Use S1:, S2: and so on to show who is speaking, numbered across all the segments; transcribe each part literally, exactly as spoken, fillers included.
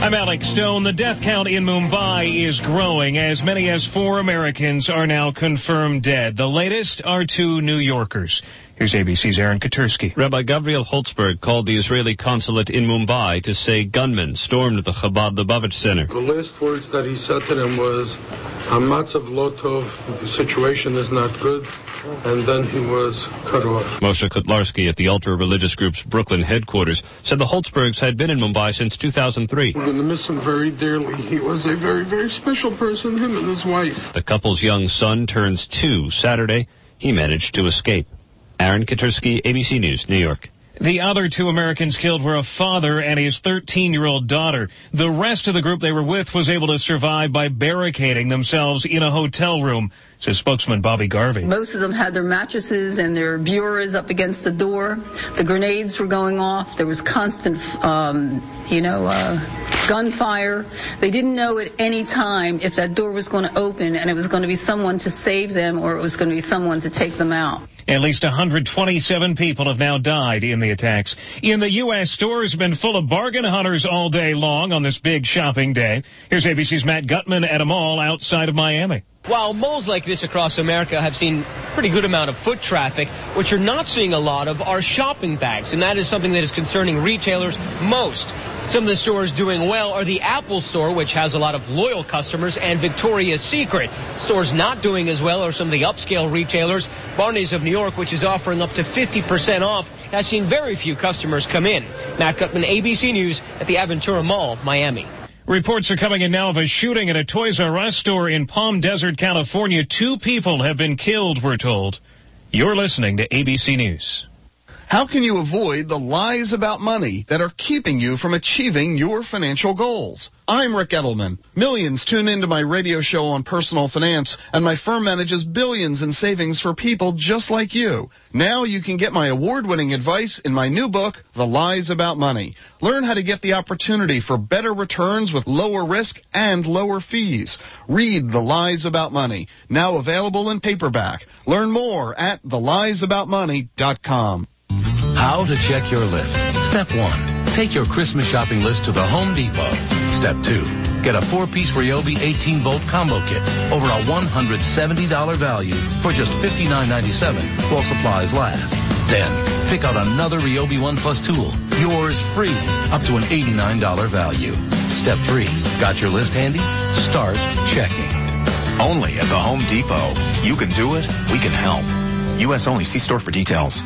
S1: I'm Alex Stone. The death count in Mumbai is growing. As many as four Americans are now confirmed dead. The latest are two New Yorkers. Here's A B C's Aaron Katursky.
S2: Rabbi Gavriel Holtzberg called the Israeli consulate in Mumbai to say gunmen stormed the Chabad Lubavitch Center.
S3: The last words that he said to them was, "Hamatzav lo tov," the situation is not good, and then he was cut off.
S2: Moshe Kotlarski at the ultra-religious group's Brooklyn headquarters said the Holtzbergs had been in Mumbai since two thousand three.
S3: We're going to miss him very dearly. He was a very, very special person, him and his wife.
S2: The couple's young son turns two Saturday. He managed to escape. Aaron Katursky, A B C News, New York.
S1: The other two Americans killed were a father and his thirteen-year-old daughter. The rest of the group they were with was able to survive by barricading themselves in a hotel room, says spokesman Bobby Garvey.
S4: Most of them had their mattresses and their bureaus up against the door. The grenades were going off. There was constant, um, you know, uh, gunfire. They didn't know at any time if that door was going to open and it was going to be someone to save them or it was going to be someone to take them out.
S1: At least one hundred twenty-seven people have now died in the attacks. In the U S, stores have been full of bargain hunters all day long on this big shopping day. Here's A B C's Matt Gutman at a mall outside of Miami.
S5: While malls like this across America have seen pretty good amount of foot traffic, what you're not seeing a lot of are shopping bags, and that is something that is concerning retailers most. Some of the stores doing well are the Apple Store, which has a lot of loyal customers, and Victoria's Secret. Stores not doing as well are some of the upscale retailers. Barney's of New York, which is offering up to fifty percent off, has seen very few customers come in. Matt Gutman, A B C News at the Aventura Mall, Miami.
S1: Reports are coming in now of a shooting at a Toys R Us store in Palm Desert, California. Two people have been killed, we're told. You're listening to A B C News.
S6: How can you avoid the lies about money that are keeping you from achieving your financial goals? I'm Rick Edelman. Millions tune into my radio show on personal finance, and my firm manages billions in savings for people just like you. Now you can get my award-winning advice in my new book, The Lies About Money. Learn how to get the opportunity for better returns with lower risk and lower fees. Read The Lies About Money, now available in paperback. Learn more at the lies about money dot com.
S7: How to check your list. Step one, take your Christmas shopping list to the Home Depot. Step two, get a four-piece Ryobi eighteen volt combo kit, over a one hundred seventy dollars value for just fifty-nine ninety-seven while supplies last. Then, pick out another Ryobi One Plus tool, yours free, up to an eighty-nine dollars value. Step three, got your list handy? Start checking.
S8: Only at the Home Depot. You can do it, we can help. U S only. See store for details.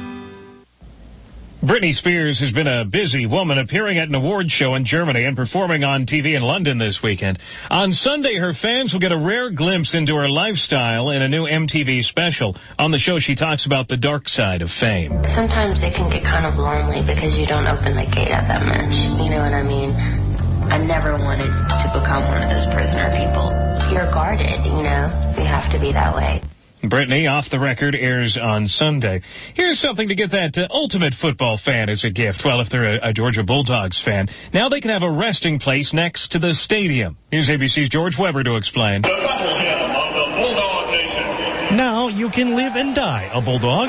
S1: Britney Spears has been a busy woman, appearing at an award show in Germany and performing on T V in London this weekend. On Sunday, her fans will get a rare glimpse into her lifestyle in a new M T V special. On the show, she talks about the dark side of fame.
S9: Sometimes it can get kind of lonely because you don't open the gate up that much. You know what I mean? I never wanted to become one of those prisoner people. You're guarded, you know? You have to be that way.
S1: Britney, Off the Record, airs on Sunday. Here's something to get that uh, ultimate football fan as a gift. Well, if they're a, a Georgia Bulldogs fan, now they can have a resting place next to the stadium. Here's A B C's George Weber to explain.
S10: The battle hymn of the Bulldog Nation.
S11: Now you can live and die a Bulldog.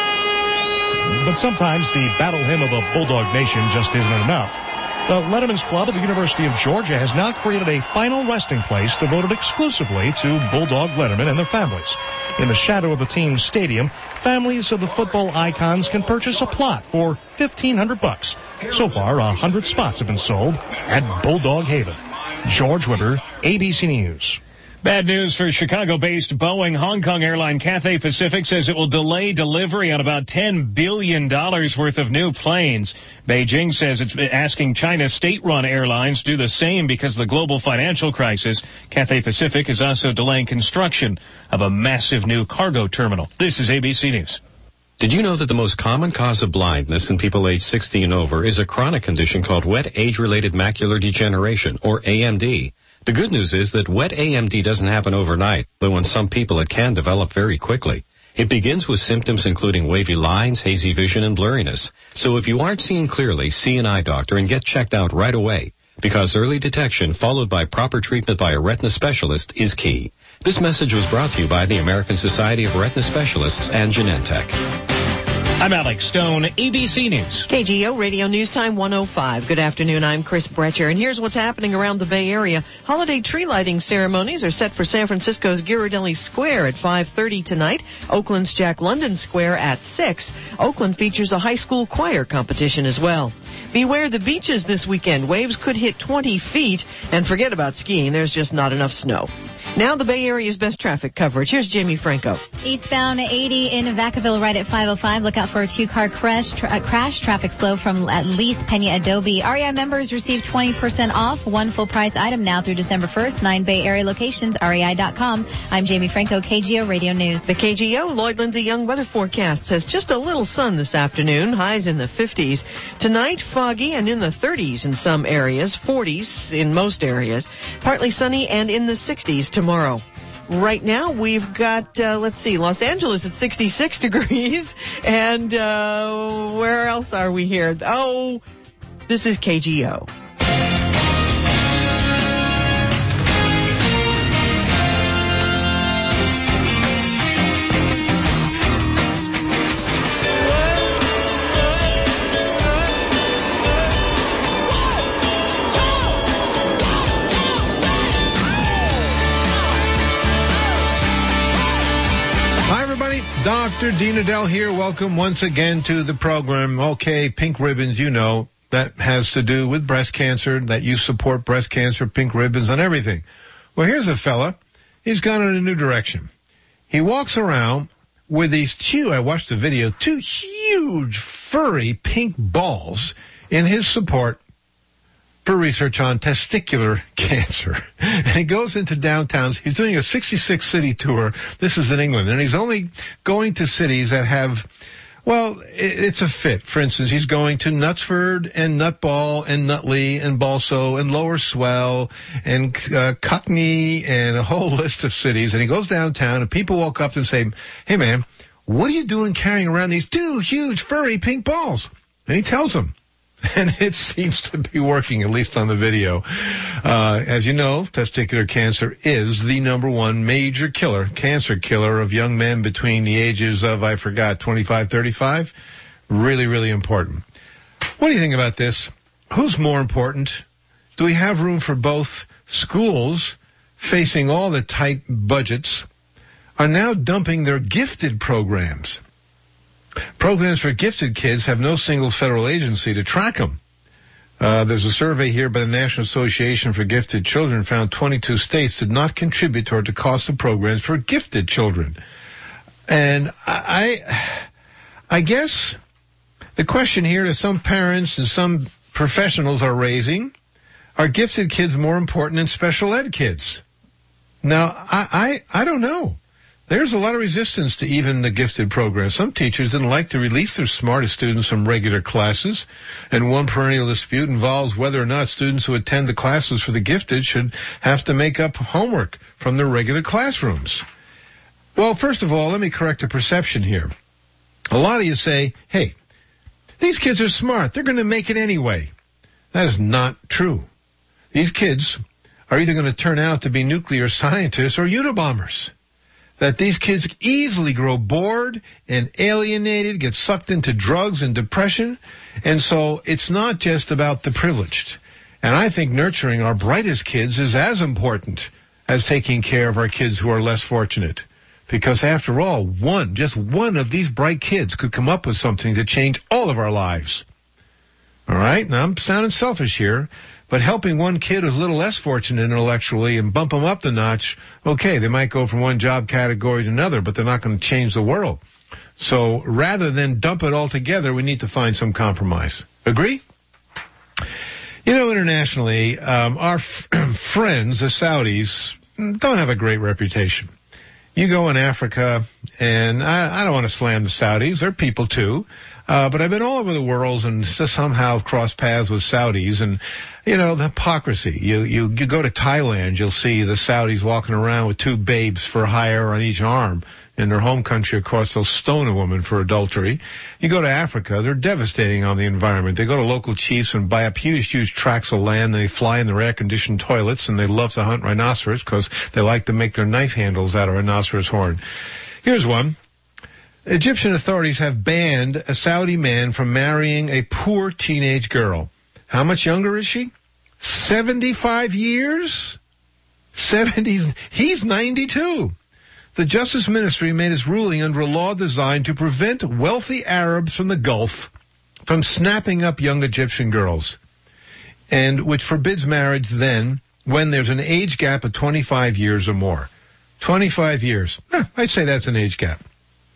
S11: But sometimes the battle hymn of the Bulldog Nation just isn't enough. The Letterman's Club at the University of Georgia has now created a final resting place devoted exclusively to Bulldog Letterman and their families. In the shadow of the team's stadium, families of the football icons can purchase a plot for fifteen hundred bucks. So far, one hundred spots have been sold at Bulldog Haven. George Weber, A B C News.
S1: Bad news for Chicago-based Boeing. Hong Kong airline Cathay Pacific says it will delay delivery on about ten billion dollars worth of new planes. Beijing says it's asking China's state-run airlines to do the same because of the global financial crisis. Cathay Pacific is also delaying construction of a massive new cargo terminal. This is A B C News.
S12: Did you know that the most common cause of blindness in people aged sixty and over is a chronic condition called wet age-related macular degeneration, or A M D? The good news is that wet A M D doesn't happen overnight, though in some people it can develop very quickly. It begins with symptoms including wavy lines, hazy vision, and blurriness. So if you aren't seeing clearly, see an eye doctor and get checked out right away, because early detection followed by proper treatment by a retina specialist is key. This message was brought to you by the American Society of Retina Specialists and Genentech.
S1: I'm Alex Stone, A B C News.
S13: K G O Radio News Time one oh five. Good afternoon. I'm Chris Brecher, and here's what's happening around the Bay Area. Holiday tree lighting ceremonies are set for San Francisco's Ghirardelli Square at five thirty tonight. Oakland's Jack London Square at six. Oakland features a high school choir competition as well. Beware the beaches this weekend. Waves could hit twenty feet, and forget about skiing. There's just not enough snow. Now the Bay Area's best traffic coverage. Here's Jamie Franco.
S14: Eastbound eighty in Vacaville right at five oh five. Look out for a two-car crash. Tra- crash. Traffic slow from at least Pena Adobe. R E I members receive twenty percent off. One full-price item now through December first. Nine Bay Area locations, R E I dot com. I'm Jamie Franco, K G O Radio News.
S13: The K G O Lloyd Lindsay Young weather forecast says just a little sun this afternoon. Highs in the fifties. Tonight, foggy and in the thirties in some areas. forties in most areas. Partly sunny and in the sixties tomorrow. Right now, we've got, uh, let's see, Los Angeles at sixty-six degrees. And uh, where else are we here? Oh, this is K G O.
S15: Doctor Dean Adele here. Welcome once again to the program. Okay, pink ribbons, you know, that has to do with breast cancer, that you support breast cancer, pink ribbons on everything. Well, here's a fella. He's gone in a new direction. He walks around with these two, I watched the video, two huge furry pink balls in his support for research on testicular cancer. And he goes into downtowns. He's doing a sixty-six city tour. This is in England. And he's only going to cities that have, well, it's a fit. For instance, he's going to Knutsford and Nutball and Nutley and Balso and Lower Swell and uh, Cockney and a whole list of cities. And he goes downtown and people walk up and say, hey, man, what are you doing carrying around these two huge furry pink balls? And he tells them. And it seems to be working, at least on the video. Uh, as you know, testicular cancer is the number one major killer, cancer killer of young men between the ages of, I forgot, twenty-five, thirty-five. Really, really important. What do you think about this? Who's more important? Do we have room for both? Schools, facing all the tight budgets, are now dumping their gifted programs. Programs for gifted kids have no single federal agency to track them. Uh, there's a survey here by the National Association for Gifted Children found twenty-two states did not contribute toward the cost of programs for gifted children. And I, I guess the question here that some parents and some professionals are raising, are gifted kids more important than special ed kids? Now, I, I, I don't know. There's a lot of resistance to even the gifted program. Some teachers didn't like to release their smartest students from regular classes, and one perennial dispute involves whether or not students who attend the classes for the gifted should have to make up homework from their regular classrooms. Well, first of all, let me correct a perception here. A lot of you say, hey, these kids are smart. They're going to make it anyway. That is not true. These kids are either going to turn out to be nuclear scientists or Unabombers. That these kids easily grow bored and alienated, get sucked into drugs and depression. And so it's not just about the privileged. And I think nurturing our brightest kids is as important as taking care of our kids who are less fortunate. Because after all, one, just one of these bright kids could come up with something to change all of our lives. All right? Now, I'm sounding selfish here. But helping one kid who's a little less fortunate intellectually and bump them up the notch, okay, they might go from one job category to another, but they're not going to change the world. So rather than dump it all together, we need to find some compromise. Agree? You know, internationally, um, our f- friends, the Saudis, don't have a great reputation. You go in Africa, and I, I don't want to slam the Saudis. They're people too. Uh, but I've been all over the world and somehow crossed paths with Saudis, and you know, the hypocrisy. You, you, you go to Thailand, you'll see the Saudis walking around with two babes for hire on each arm. In their home country, of course, they'll stone a woman for adultery. You go to Africa, they're devastating on the environment. They go to local chiefs and buy up huge, huge tracts of land. They fly in their air-conditioned toilets, and they love to hunt rhinoceros because they like to make their knife handles out of rhinoceros horn. Here's one. Egyptian authorities have banned a Saudi man from marrying a poor teenage girl. How much younger is she? seventy-five years? seventy. He's ninety-two. The Justice Ministry made its ruling under a law designed to prevent wealthy Arabs from the Gulf from snapping up young Egyptian girls, and which forbids marriage then when there's an age gap of twenty-five years or more. twenty-five years. Eh, I'd say that's an age gap.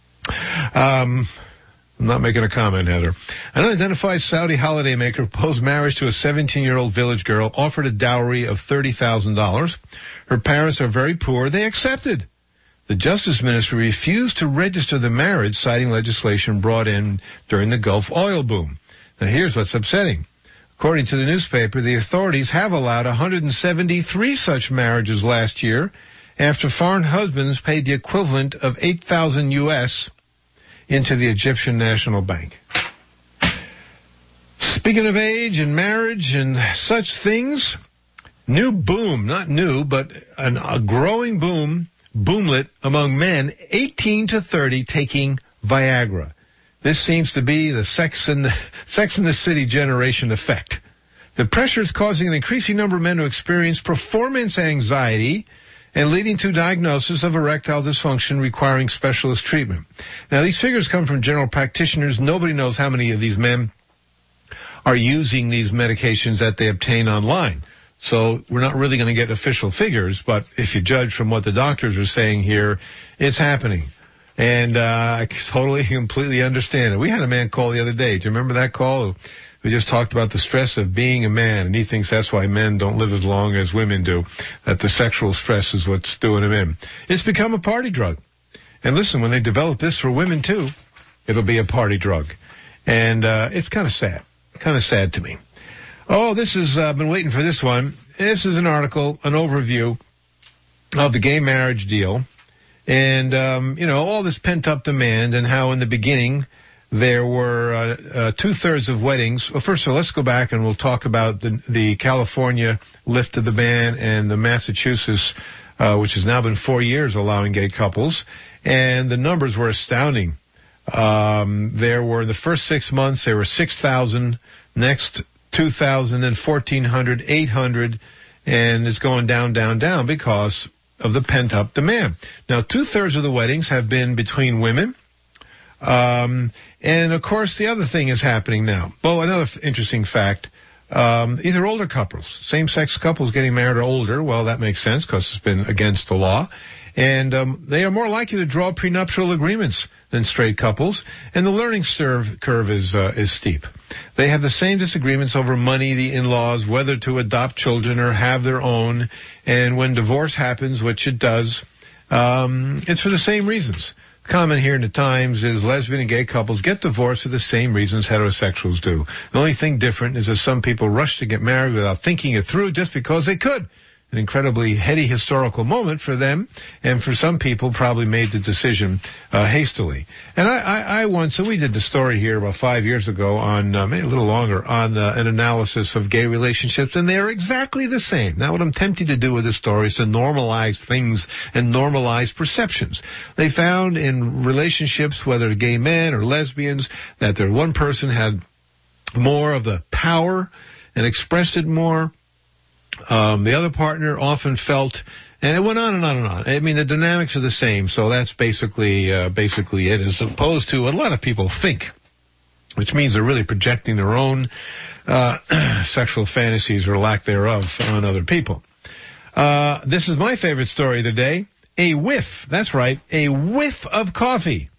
S15: Um, I'm not making a comment, Heather. An unidentified Saudi holidaymaker proposed marriage to a seventeen-year-old village girl, offered a dowry of thirty thousand dollars. Her parents are very poor. They accepted. The Justice Ministry refused to register the marriage, citing legislation brought in during the Gulf oil boom. Now, here's what's upsetting. According to the newspaper, the authorities have allowed one hundred seventy-three such marriages last year after foreign husbands paid the equivalent of eight thousand U S into the Egyptian National Bank. Speaking of age and marriage and such things, new boom, not new, but an, a growing boom, boomlet among men eighteen to thirty taking Viagra. This seems to be the Sex in the, Sex in the City generation effect. The pressure is causing an increasing number of men to experience performance anxiety and leading to diagnosis of erectile dysfunction requiring specialist treatment. Now, these figures come from general practitioners. Nobody knows how many of these men are using these medications that they obtain online. So we're not really going to get official figures, but if you judge from what the doctors are saying here, it's happening. And uh, I totally, completely understand it. We had a man call the other day. Do you remember that call? We just talked about the stress of being a man, and he thinks that's why men don't live as long as women do, that the sexual stress is what's doing him in. It's become a party drug. And listen, when they develop this for women, too, it'll be a party drug. And uh, it's kind of sad, kind of sad to me. Oh, this is, I've uh, been waiting for this one. This is an article, an overview of the gay marriage deal. And, um, you know, all this pent-up demand and how in the beginning there were uh, uh, two-thirds of weddings. Well, first of all, let's go back and we'll talk about the, the California lift of the ban and the Massachusetts, uh, which has now been four years allowing gay couples. And the numbers were astounding. Um, there were, in the first six months, there were six thousand, next two thousand, and fourteen hundred, eight hundred, and it's going down, down, down because of the pent-up demand. Now, two-thirds of the weddings have been between women. Um, and, of course, the other thing is happening now. Well, another f- interesting fact, um, these are older couples. Same-sex couples getting married are older. Well, that makes sense because it's been against the law. And um, they are more likely to draw prenuptial agreements than straight couples. And the learning curve, curve is, uh, is steep. They have the same disagreements over money, the in-laws, whether to adopt children or have their own. And when divorce happens, which it does, um, it's for the same reasons. Common here in the Times is lesbian and gay couples get divorced for the same reasons heterosexuals do. The only thing different is that some people rush to get married without thinking it through just because they could. An incredibly heady historical moment for them, and for some people probably made the decision uh, hastily. And I, I, I once, so we did the story here about five years ago on, uh, maybe a little longer, on uh, an analysis of gay relationships, and they are exactly the same. Now, what I'm tempted to do with this story is to normalize things and normalize perceptions. They found in relationships, whether gay men or lesbians, that there one person had more of the power and expressed it more. Um, the other partner often felt, and it went on and on and on. I mean, the dynamics are the same, so that's basically, uh, basically it, as opposed to what a lot of people think, which means they're really projecting their own, uh, sexual fantasies or lack thereof on other people. Uh, this is my favorite story of the day. A whiff, that's right, a whiff of coffee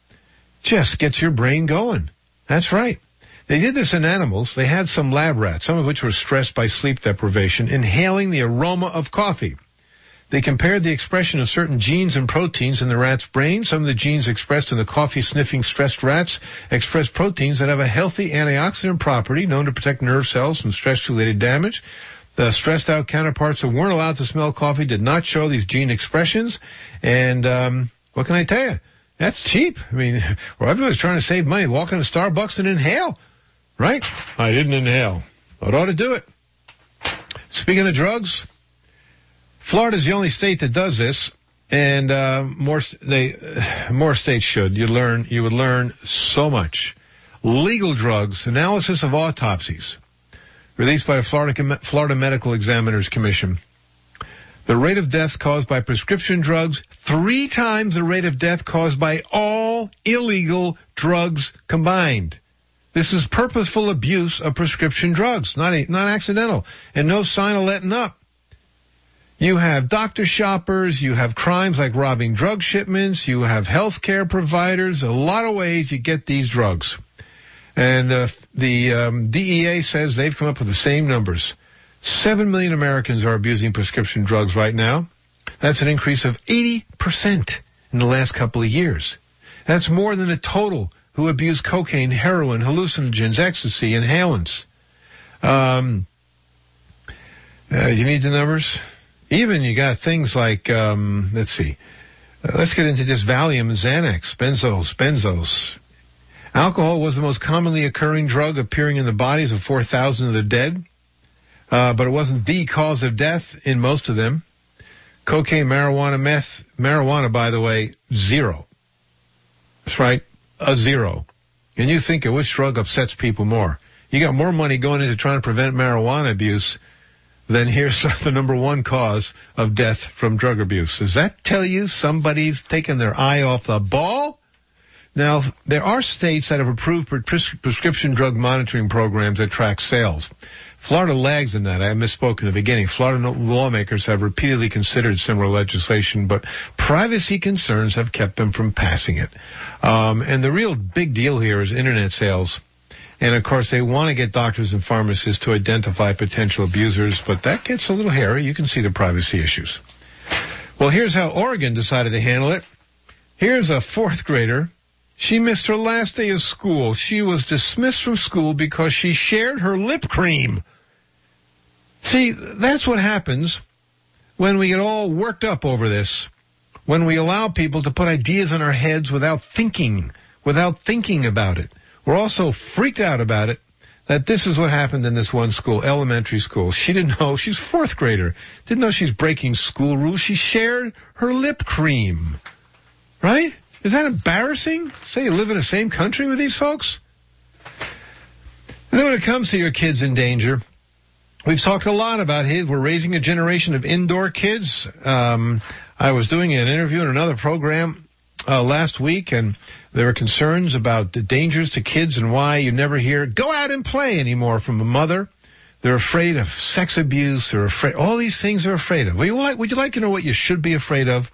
S15: just gets your brain going. That's right. They did this in animals. They had some lab rats, some of which were stressed by sleep deprivation, inhaling the aroma of coffee. They compared the expression of certain genes and proteins in the rat's brain. Some of the genes expressed in the coffee-sniffing stressed rats express proteins that have a healthy antioxidant property known to protect nerve cells from stress-related damage. The stressed-out counterparts who weren't allowed to smell coffee did not show these gene expressions. And um, what can I tell you? That's cheap. I mean, well, everybody's trying to save money. Walk into Starbucks and inhale. Right? I didn't inhale. But ought to do it. Speaking of drugs, Florida's the only state that does this, And uh, more they more states should. You learn you would learn so much. Legal drugs, analysis of autopsies, released by the Florida Florida Medical Examiners Commission. The rate of deaths caused by prescription drugs, three times the rate of death caused by all illegal drugs combined. This is purposeful abuse of prescription drugs, not a, not accidental, and no sign of letting up. You have doctor shoppers, you have crimes like robbing drug shipments, you have healthcare providers, a lot of ways you get these drugs. And uh, the um, D E A says they've come up with the same numbers. Seven million Americans are abusing prescription drugs right now. That's an increase of eighty percent in the last couple of years. That's more than the total who abuse cocaine, heroin, hallucinogens, ecstasy, inhalants. Um, uh, you need the numbers? Even you got things like, um, let's see, uh, let's get into just Valium, Xanax, benzos, benzos. Alcohol was the most commonly occurring drug appearing in the bodies of four thousand of the dead, uh, but it wasn't the cause of death in most of them. Cocaine, marijuana, meth, marijuana, by the way, zero. That's right, a zero. And you think of which drug upsets people more. You got more money going into trying to prevent marijuana abuse then here's the number one cause of death from drug abuse. Does that tell you somebody's taken their eye off the ball? Now, there are states that have approved pres- prescription drug monitoring programs that track sales. Florida lags in that. I misspoke in the beginning. Florida lawmakers have repeatedly considered similar legislation, but privacy concerns have kept them from passing it. Um, and the real big deal here is internet sales. And, of course, they want to get doctors and pharmacists to identify potential abusers, but that gets a little hairy. You can see the privacy issues. Well, here's how Oregon decided to handle it. Here's a fourth grader. She missed her last day of school. She was dismissed from school because she shared her lip cream. See, that's what happens when we get all worked up over this, when we allow people to put ideas in our heads without thinking, without thinking about it. We're also freaked out about it, that this is what happened in this one school, elementary school. She didn't know, she's fourth grader, didn't know she's breaking school rules. She shared her lip cream. Right? Is that embarrassing? Say you live in the same country with these folks? And then when it comes to your kids in danger, we've talked a lot about his. We're raising a generation of indoor kids. Um, I was doing an interview in another program uh, last week, and there were concerns about the dangers to kids and why you never hear, go out and play anymore from a mother. They're afraid of sex abuse. They're afraid, all these things they're afraid of. Would you like, would you like to know what you should be afraid of?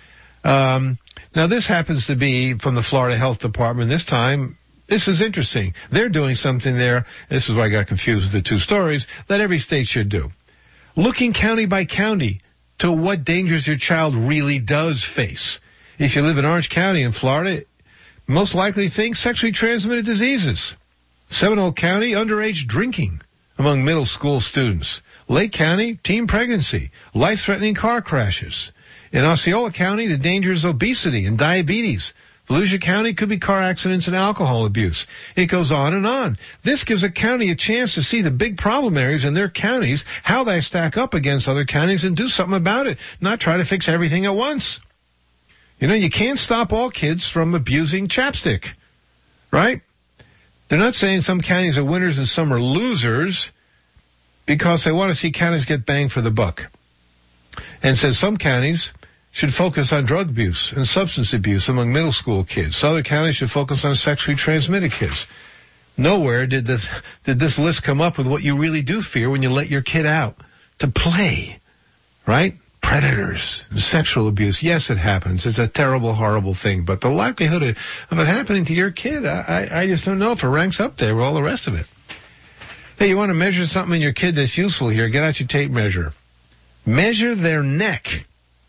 S15: Um, now, this happens to be from the Florida Health Department. This time, this is interesting. They're doing something there. This is why I got confused with the two stories, that every state should do. Looking county by county to what dangers your child really does face. If you live in Orange County in Florida, most likely think sexually transmitted diseases. Seminole County, underage drinking among middle school students. Lake County, teen pregnancy, life-threatening car crashes. In Osceola County, the dangers of obesity and diabetes. Volusia County could be car accidents and alcohol abuse. It goes on and on. This gives a county a chance to see the big problem areas in their counties, how they stack up against other counties, and do something about it, not try to fix everything at once. You know, you can't stop all kids from abusing chapstick, right? They're not saying some counties are winners and some are losers because they want to see counties get bang for the buck. And says some counties should focus on drug abuse and substance abuse among middle school kids. Other counties should focus on sexually transmitted kids. Nowhere did this, did this list come up with what you really do fear when you let your kid out to play, right? Predators, sexual abuse. Yes, it happens. It's a terrible, horrible thing. But the likelihood of, of it happening to your kid, I, I just don't know if it ranks up there with all the rest of it. Hey, you want to measure something in your kid that's useful here? Get out your tape measure. Measure their neck.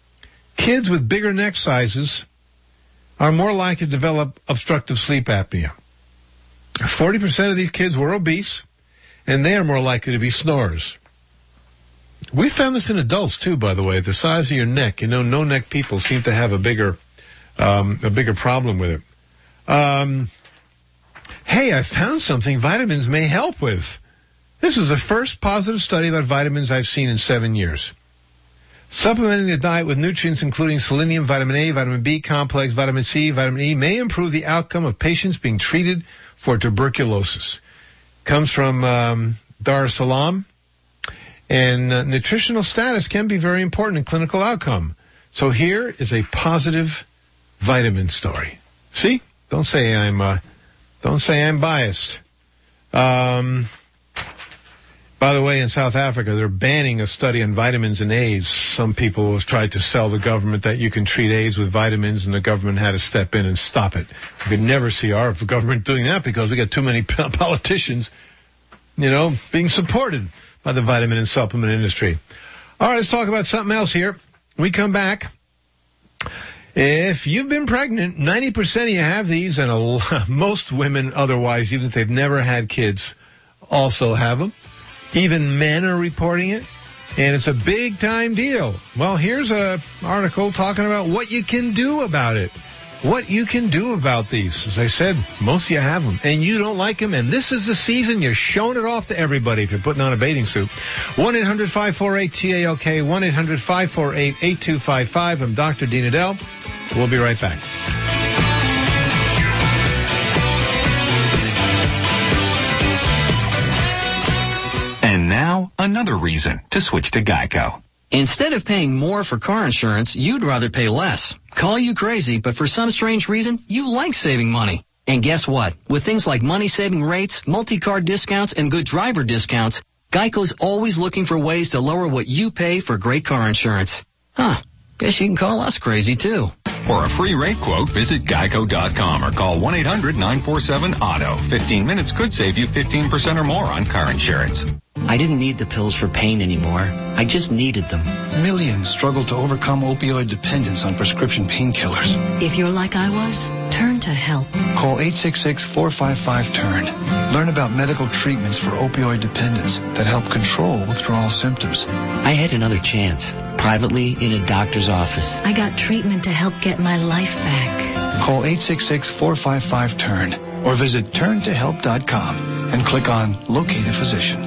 S15: Kids with bigger neck sizes are more likely to develop obstructive sleep apnea. forty percent of these kids were obese, and they are more likely to be snorers. We found this in adults, too, by the way. The size of your neck. You know, no-neck people seem to have a bigger um, a bigger problem with it. Um, hey, I found something vitamins may help with. This is the first positive study about vitamins I've seen in seven years. Supplementing the diet with nutrients including selenium, vitamin A, vitamin B complex, vitamin C, vitamin E may improve the outcome of patients being treated for tuberculosis. Comes from um, Dar es Salaam. And uh, nutritional status can be very important in clinical outcome. So here is a positive vitamin story. See? Don't say I'm, uh, don't say I'm biased. Um, by the way, in South Africa, they're banning a study on vitamins and AIDS. Some people have tried to sell the government that you can treat AIDS with vitamins, and the government had to step in and stop it. You could never see our government doing that because we got too many politicians, you know, being supported by the vitamin and supplement industry. All right, let's talk about something else here. When we come back. If you've been pregnant, ninety percent of you have these, and a lot, most women otherwise, even if they've never had kids, also have them. Even men are reporting it, and it's a big-time deal. Well, here's an article talking about what you can do about it. What you can do about these. As I said, most of you have them, and you don't like them, and this is the season you're showing it off to everybody if you're putting on a bathing suit. one eight hundred five four eight T A L K, one eight hundred five four eight eight two five five. I'm Doctor Dean Edell. We'll be right back.
S16: And now, another reason to switch to Geico.
S17: Instead of paying more for car insurance, you'd rather pay less. Call you crazy, but for some strange reason, you like saving money. And guess what? With things like money-saving rates, multi-car discounts, and good driver discounts, Geico's always looking for ways to lower what you pay for great car insurance. Huh. Guess you can call us crazy, too.
S16: For a free rate quote, visit geico dot com or call one eight hundred nine four seven auto. fifteen minutes could save you fifteen percent or more on car insurance.
S17: I didn't need the pills for pain anymore. I just needed them.
S18: Millions struggle to overcome opioid dependence on prescription painkillers.
S19: If you're like I was, turn to help.
S18: Call eight six six, four five five, turn. Learn about medical treatments for opioid dependence that help control withdrawal symptoms.
S17: I had another chance, privately in a doctor's office.
S19: I got treatment to help get my life back.
S18: Call eight six six, four five five, turn or visit turn to help dot com and click on Locate a Physician.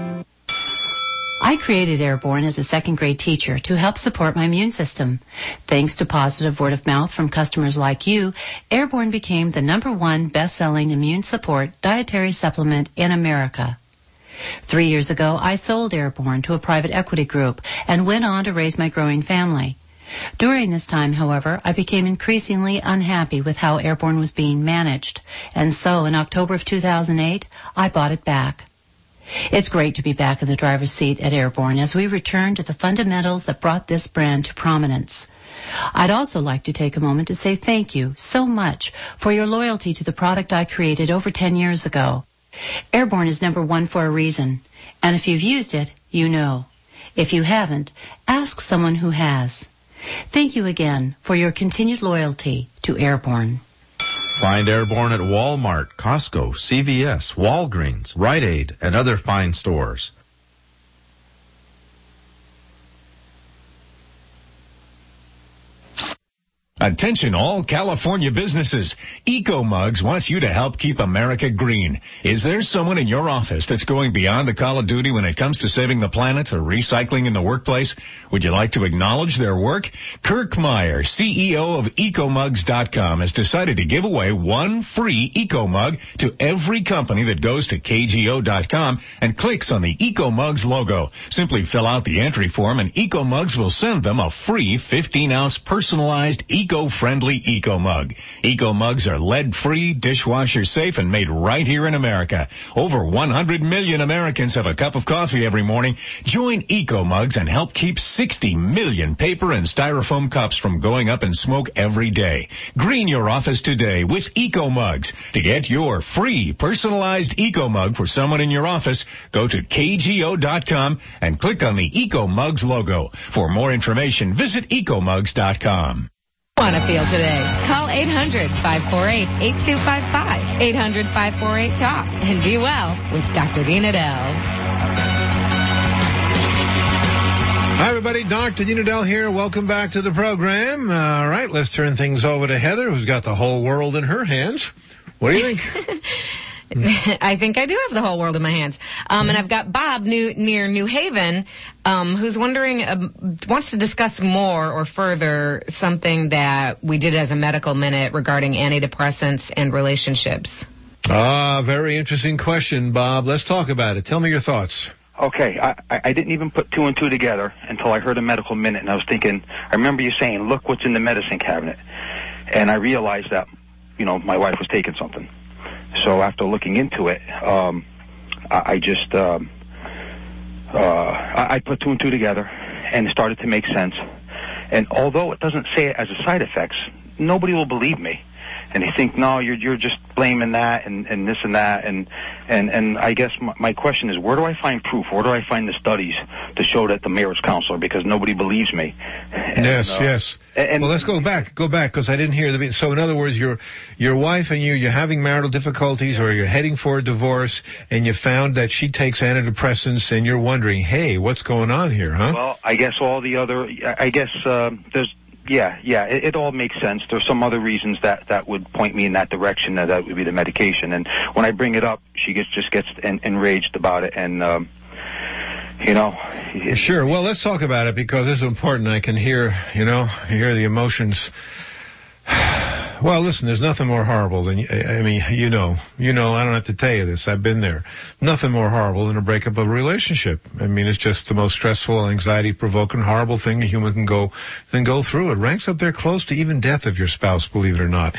S20: I created Airborne as a second grade teacher to help support my immune system. Thanks to positive word of mouth from customers like you, Airborne became the number one best-selling immune support dietary supplement in America. Three years ago, I sold Airborne to a private equity group and went on to raise my growing family. During this time, however, I became increasingly unhappy with how Airborne was being managed, and so in October of two thousand eight, I bought it back. It's great to be back in the driver's seat at Airborne as we return to the fundamentals that brought this brand to prominence. I'd also like to take a moment to say thank you so much for your loyalty to the product I created over ten years ago. Airborne is number one for a reason, and if you've used it, you know. If you haven't, ask someone who has. Thank you again for your continued loyalty to Airborne.
S21: Find Airborne at Walmart, Costco, C V S, Walgreens, Rite Aid, and other fine stores.
S22: Attention all California businesses. EcoMugs wants you to help keep America green. Is there someone in your office that's going beyond the call of duty when it comes to saving the planet or recycling in the workplace? Would you like to acknowledge their work? Kirk Meyer, C E O of Ecomugs dot com, has decided to give away one free EcoMug to every company that goes to K G O dot com and clicks on the EcoMugs logo. Simply fill out the entry form and EcoMugs will send them a free fifteen ounce personalized Eco Eco-friendly EcoMug. EcoMugs are lead-free, dishwasher-safe, and made right here in America. Over one hundred million Americans have a cup of coffee every morning. Join EcoMugs and help keep sixty million paper and styrofoam cups from going up in smoke every day. Green your office today with EcoMugs. To get your free personalized EcoMug for someone in your office, go to K G O dot com and click on the EcoMugs logo. For more information, visit Ecomugs dot com.
S23: Want to feel today? Call eight hundred, five four eight, eight two five five, eight hundred, five four eight, talk, and be well with Doctor Dean Edell.
S15: Hi, everybody. Doctor Dean Edell here. Welcome back to the program. All right, let's turn things over to Heather, who's got the whole world in her hands. What do you think?
S23: I think I do have the whole world in my hands. Um, and I've got Bob new, near New Haven, um, who's wondering, um, wants to discuss more or further something that we did as a medical minute regarding antidepressants and relationships.
S15: Ah, very interesting question, Bob. Let's talk about it. Tell me your thoughts.
S2: Okay, I, I didn't even put two and two together until I heard a medical minute, and I was thinking, I remember you saying, look what's in the medicine cabinet. And I realized that, you know, my wife was taking something. So after looking into it, um, I, I just, um, uh, I, I put two and two together, and it started to make sense. And although it doesn't say it as a side effects, nobody will believe me. And they think, no, you're you're just blaming that and, and this and that. And, and, and I guess my, my question is, where do I find proof? Where do I find the studies to show that the marriage counselor? Because nobody believes me. And,
S15: yes,
S2: uh,
S15: yes.
S2: And,
S15: well, let's go back. Go back, because I didn't hear the... So, in other words, your your wife and you, you're having marital difficulties, or you're heading for a divorce, and you found that she takes antidepressants, and you're wondering, hey, what's going on here, huh?
S2: Well, I guess all the other... I guess uh, there's... Yeah, yeah, it, it all makes sense. There's some other reasons that, that would point me in that direction, that, that would be the medication. And when I bring it up, she gets just gets en- enraged about it, and, um, you know...
S15: Sure, well, let's talk about it, because this is important. I can hear, you know, hear the emotions. Well, listen, there's nothing more horrible than, I mean, you know, you know, I don't have to tell you this, I've been there. Nothing more horrible than a breakup of a relationship. I mean, it's just the most stressful, anxiety-provoking, horrible thing a human can go, can go through. It ranks up there close to even death of your spouse, believe it or not.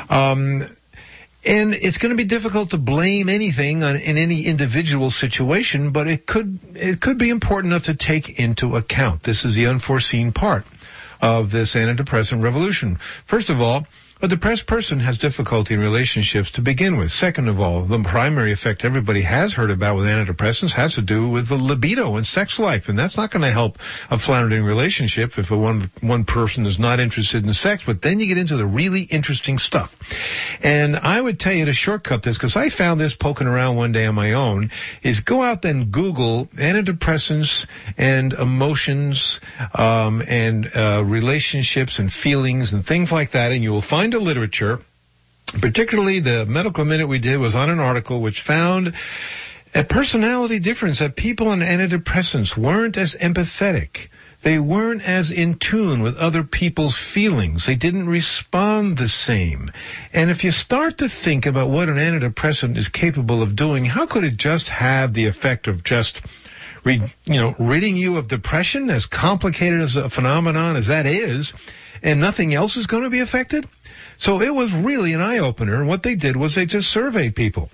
S15: Um, and it's going to be difficult to blame anything on, in any individual situation, but it could, it could be important enough to take into account. This is the unforeseen part of this antidepressant revolution. First of all, a depressed person has difficulty in relationships to begin with. Second of all, the primary effect everybody has heard about with antidepressants has to do with the libido and sex life, and that's not going to help a floundering relationship if a one one person is not interested in sex. But then you get into the really interesting stuff. And I would tell you to shortcut this, because I found this poking around one day on my own, is go out and Google antidepressants and emotions um, and uh, relationships and feelings and things like that, and you will find a literature. Particularly the medical minute we did was on an article which found a personality difference, that people on antidepressants weren't as empathetic. They weren't as in tune with other people's feelings. They didn't respond the same. And if you start to think about what an antidepressant is capable of doing, how could it just have the effect of just, you know, ridding you of depression, as complicated as a phenomenon as that is, and nothing else is going to be affected? So it was really an eye-opener, and what they did was they just surveyed people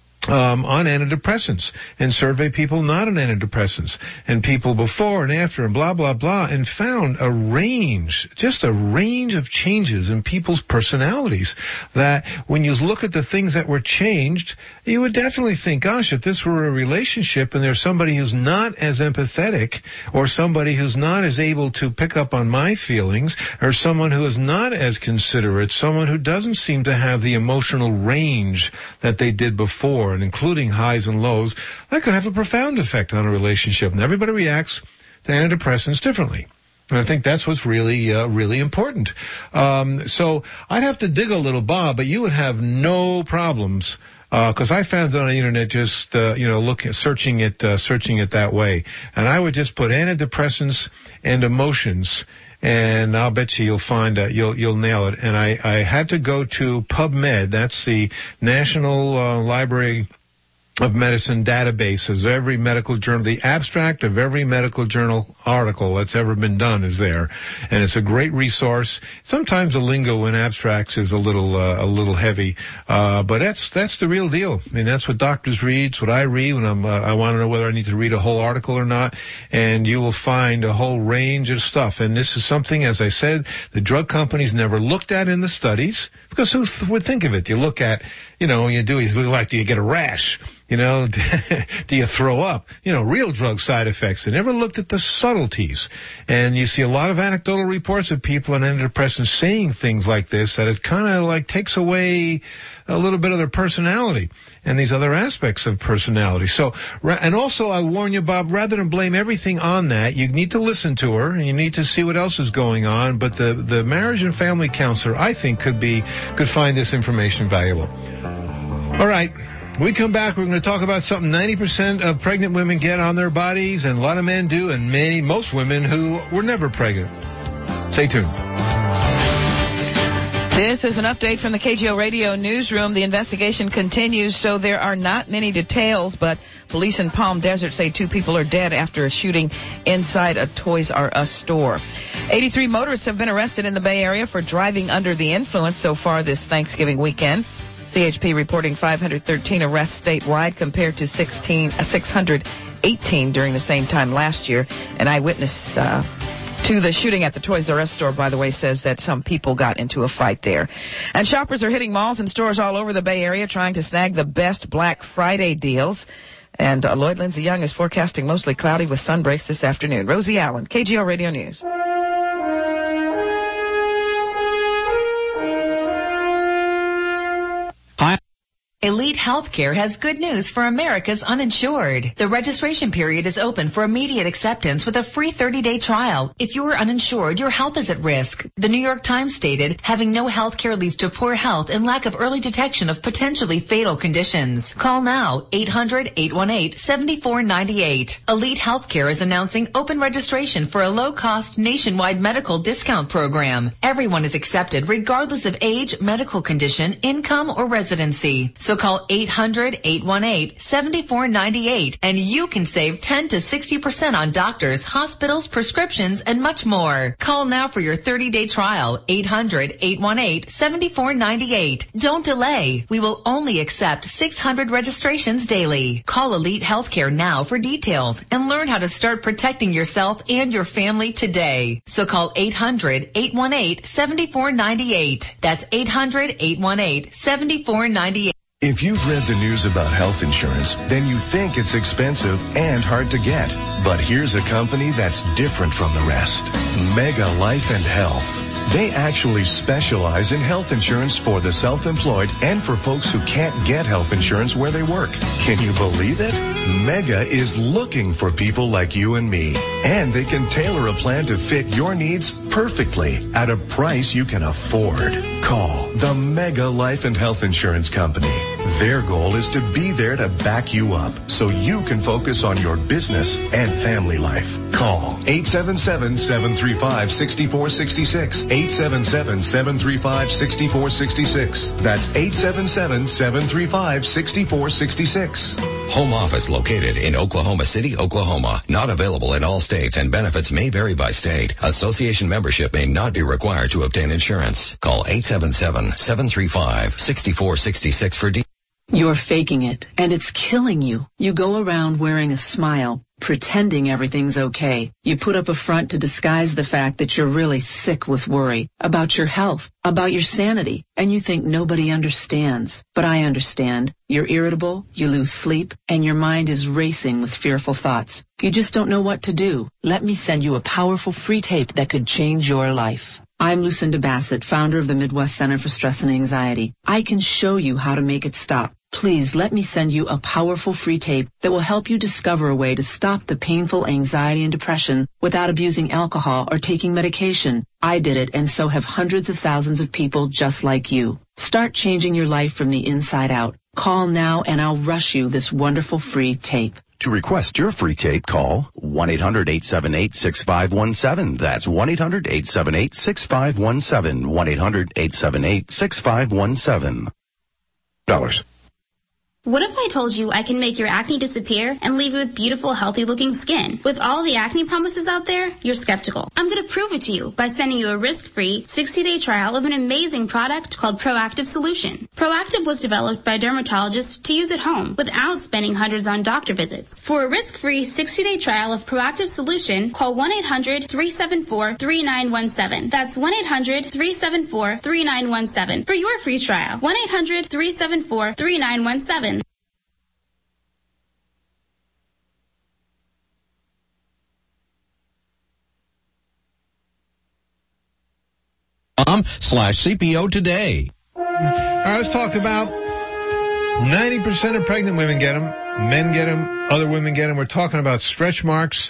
S15: um, on antidepressants, and surveyed people not on antidepressants, and people before and after, and blah, blah, blah, and found a range, just a range of changes in people's personalities, that when you look at the things that were changed, you would definitely think, gosh, if this were a relationship and there's somebody who's not as empathetic, or somebody who's not as able to pick up on my feelings, or someone who is not as considerate, someone who doesn't seem to have the emotional range that they did before, and including highs and lows, that could have a profound effect on a relationship. And everybody reacts to antidepressants differently. And I think that's what's really, uh, really important. Um, so I'd have to dig a little, Bob, but you would have no problems, because uh, I found it on the internet, just uh, you know, looking, searching it, uh, searching it that way, and I would just put antidepressants and emotions, and I'll bet you you'll find uh, you'll you'll nail it. And I I had to go to PubMed. That's the National uh, Library of Medicine databases. Every medical journal, the abstract of every medical journal article that's ever been done is there, and it's a great resource. Sometimes the lingo in abstracts is a little uh, a little heavy, uh, but that's that's the real deal. I mean, that's what doctors read. It's what I read when I'm uh, I want to know whether I need to read a whole article or not. And you will find a whole range of stuff. And this is something, as I said, the drug companies never looked at in the studies, because who th- would think of it? You look at, you know, you do, you look like, do you get a rash? You know, do you throw up? You know, real drug side effects. They never looked at the subtleties. And you see a lot of anecdotal reports of people on antidepressants saying things like this, that it kind of like takes away a little bit of their personality and these other aspects of personality. So, and also I warn you, Bob, rather than blame everything on that, you need to listen to her and you need to see what else is going on. But the, the marriage and family counselor, I think, could be, could find this information valuable. All right. When we come back, we're going to talk about something ninety percent of pregnant women get on their bodies, and a lot of men do, and many, most women who were never pregnant. Stay tuned.
S3: This is an update from the K G O Radio newsroom. The investigation continues, so there are not many details, but police in Palm Desert say two people are dead after a shooting inside a Toys R Us store. eighty-three motorists have been arrested in the Bay Area for driving under the influence so far this Thanksgiving weekend. C H P reporting five hundred thirteen arrests statewide compared to sixteen, uh, six hundred eighteen during the same time last year. An eyewitness uh, to the shooting at the Toys R Us store, by the way, says that some people got into a fight there. And shoppers are hitting malls and stores all over the Bay Area trying to snag the best Black Friday deals. And uh, Lloyd Lindsay Young is forecasting mostly cloudy with sun breaks this afternoon. Rosie Allen, K G O Radio News.
S4: Elite Healthcare has good news for America's uninsured. The registration period is open for immediate acceptance with a free thirty-day trial. If you are uninsured, your health is at risk. The New York Times stated, having no health care leads to poor health and lack of early detection of potentially fatal conditions. Call now, eight hundred, eight one eight, seven four nine eight. Elite Healthcare is announcing open registration for a low-cost nationwide medical discount program. Everyone is accepted regardless of age, medical condition, income, or residency. So call eight hundred, eight one eight, seven four nine eight and you can save ten to sixty percent on doctors, hospitals, prescriptions, and much more. Call now for your thirty-day trial, eight hundred, eight one eight, seven four nine eight. Don't delay. We will only accept six hundred registrations daily. Call Elite Healthcare now for details and learn how to start protecting yourself and your family today. So call eight hundred, eight one eight, seven four nine eight. That's eight hundred, eight one eight, seven four nine eight.
S5: If you've read the news about health insurance, then you think it's expensive and hard to get. But here's a company that's different from the rest. Mega Life and Health. They actually specialize in health insurance for the self-employed and for folks who can't get health insurance where they work. Can you believe it? Mega is looking for people like you and me. And they can tailor a plan to fit your needs perfectly at a price you can afford. Call the Mega Life and Health Insurance Company. Their goal is to be there to back you up so you can focus on your business and family life. Call eight seven seven, seven three five, six four six six. eight seven seven, seven three five, six four six six. That's eight seven seven, seven three five, six four six six.
S24: Home office located in Oklahoma City, Oklahoma. Not available in all states and benefits may vary by state. Association membership may not be required to obtain insurance. Call eight seven seven, seven three five, six four six six for details.
S25: You're faking it, and it's killing you. You go around wearing a smile, pretending everything's okay. You put up a front to disguise the fact that you're really sick with worry about your health, about your sanity, and you think nobody understands. But I understand. You're irritable, you lose sleep, and your mind is racing with fearful thoughts. You just don't know what to do. Let me send you a powerful free tape that could change your life. I'm Lucinda Bassett, founder of the Midwest Center for Stress and Anxiety. I can show you how to make it stop. Please let me send you a powerful free tape that will help you discover a way to stop the painful anxiety and depression without abusing alcohol or taking medication. I did it, and so have hundreds of thousands of people just like you. Start changing your life from the inside out. Call now and I'll rush you this wonderful free tape.
S26: To request your free tape, call one eight hundred, eight seven eight, six five one seven. That's one eight hundred, eight seven eight, six five one seven. one eight hundred, eight seven eight, six five one seven. Dollars.
S27: What if I told you I can make your acne disappear and leave you with beautiful, healthy-looking skin? With all the acne promises out there, you're skeptical. I'm going to prove it to you by sending you a risk-free sixty-day trial of an amazing product called Proactive Solution. Proactive was developed by dermatologists to use at home without spending hundreds on doctor visits. For a risk-free sixty-day trial of Proactive Solution, call one eight hundred, three seven four, three nine one seven. That's one eight hundred, three seven four, three nine one seven for your free trial. one eight hundred, three seven four, three nine one seven.
S28: slash C P O today.
S15: All right, let's talk about ninety percent of pregnant women get them. Men get them. Other women get them. We're talking about stretch marks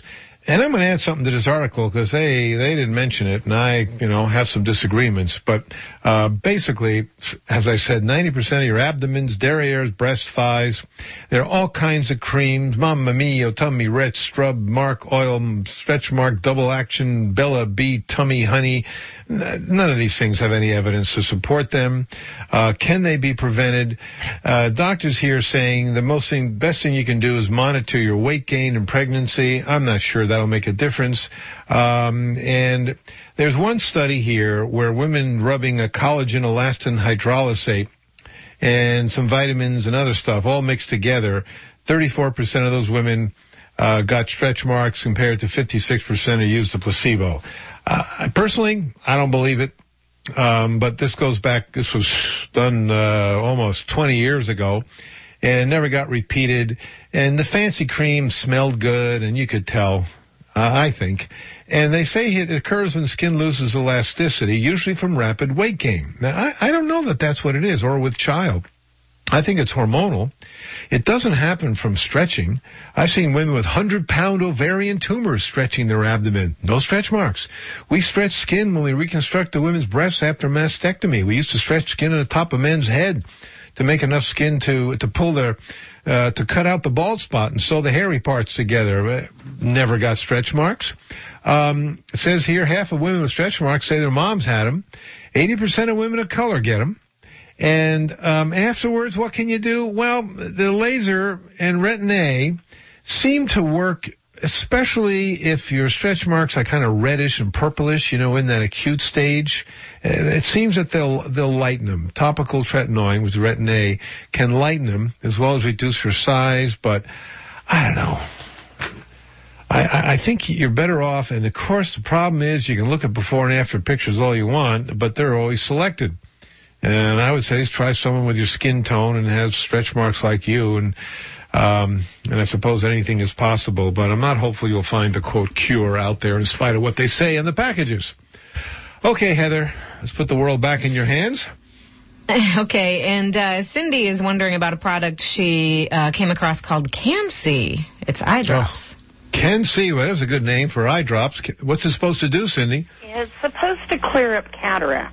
S15: And I'm going to add something to this article because they, they didn't mention it, and I, you know, have some disagreements. But uh, basically, as I said, ninety percent of your abdomens, derrieres, breasts, thighs, there are all kinds of creams, Mamma Mia, Tummy Ret, Strub, Mark Oil, Stretch Mark, Double Action, Bella B, Tummy Honey. None of these things have any evidence to support them. Uh, can they be prevented? Uh, doctors here saying the most thing, best thing you can do is monitor your weight gain and pregnancy. I'm not sure that'll make a difference. Um, and there's one study here where women rubbing a collagen elastin hydrolysate and some vitamins and other stuff all mixed together, thirty-four percent of those women uh, got stretch marks compared to fifty-six percent who used the placebo. Uh, personally, I don't believe it. Um, but this goes back, this was done uh, almost twenty years ago and never got repeated. And the fancy cream smelled good, and you could tell, uh, I think. And they say it occurs when skin loses elasticity, usually from rapid weight gain. Now, I, I don't know that that's what it is, or with child. I think it's hormonal. It doesn't happen from stretching. I've seen women with one hundred pound ovarian tumors stretching their abdomen. No stretch marks. We stretch skin when we reconstruct the women's breasts after mastectomy. We used to stretch skin on the top of men's head to make enough skin to to pull their, uh, to cut out the bald spot and sew the hairy parts together. Never got stretch marks. Um, it says here half of women with stretch marks say their moms had them. eighty percent of women of color get them. And um, afterwards, what can you do? Well, the laser and Retin-A seem to work, especially if your stretch marks are kind of reddish and purplish, you know, in that acute stage. It seems that they'll they'll lighten them. Topical tretinoin with Retin-A can lighten them as well as reduce your size, but I don't know. I, I think you're better off, and of course the problem is you can look at before and after pictures all you want, but they're always selected. And I would say try someone with your skin tone and has stretch marks like you, and um, and I suppose anything is possible, but I'm not hopeful you'll find the, quote, cure out there in spite of what they say in the packages. Okay, Heather, let's put the world back in your hands.
S23: Okay, and uh, Cindy is wondering about a product she uh, came across called Can-C. It's eye drops.
S15: Oh, Can-C, well, that's a good name for eye drops. What's it supposed to do, Cindy?
S1: It's supposed to clear up cataracts.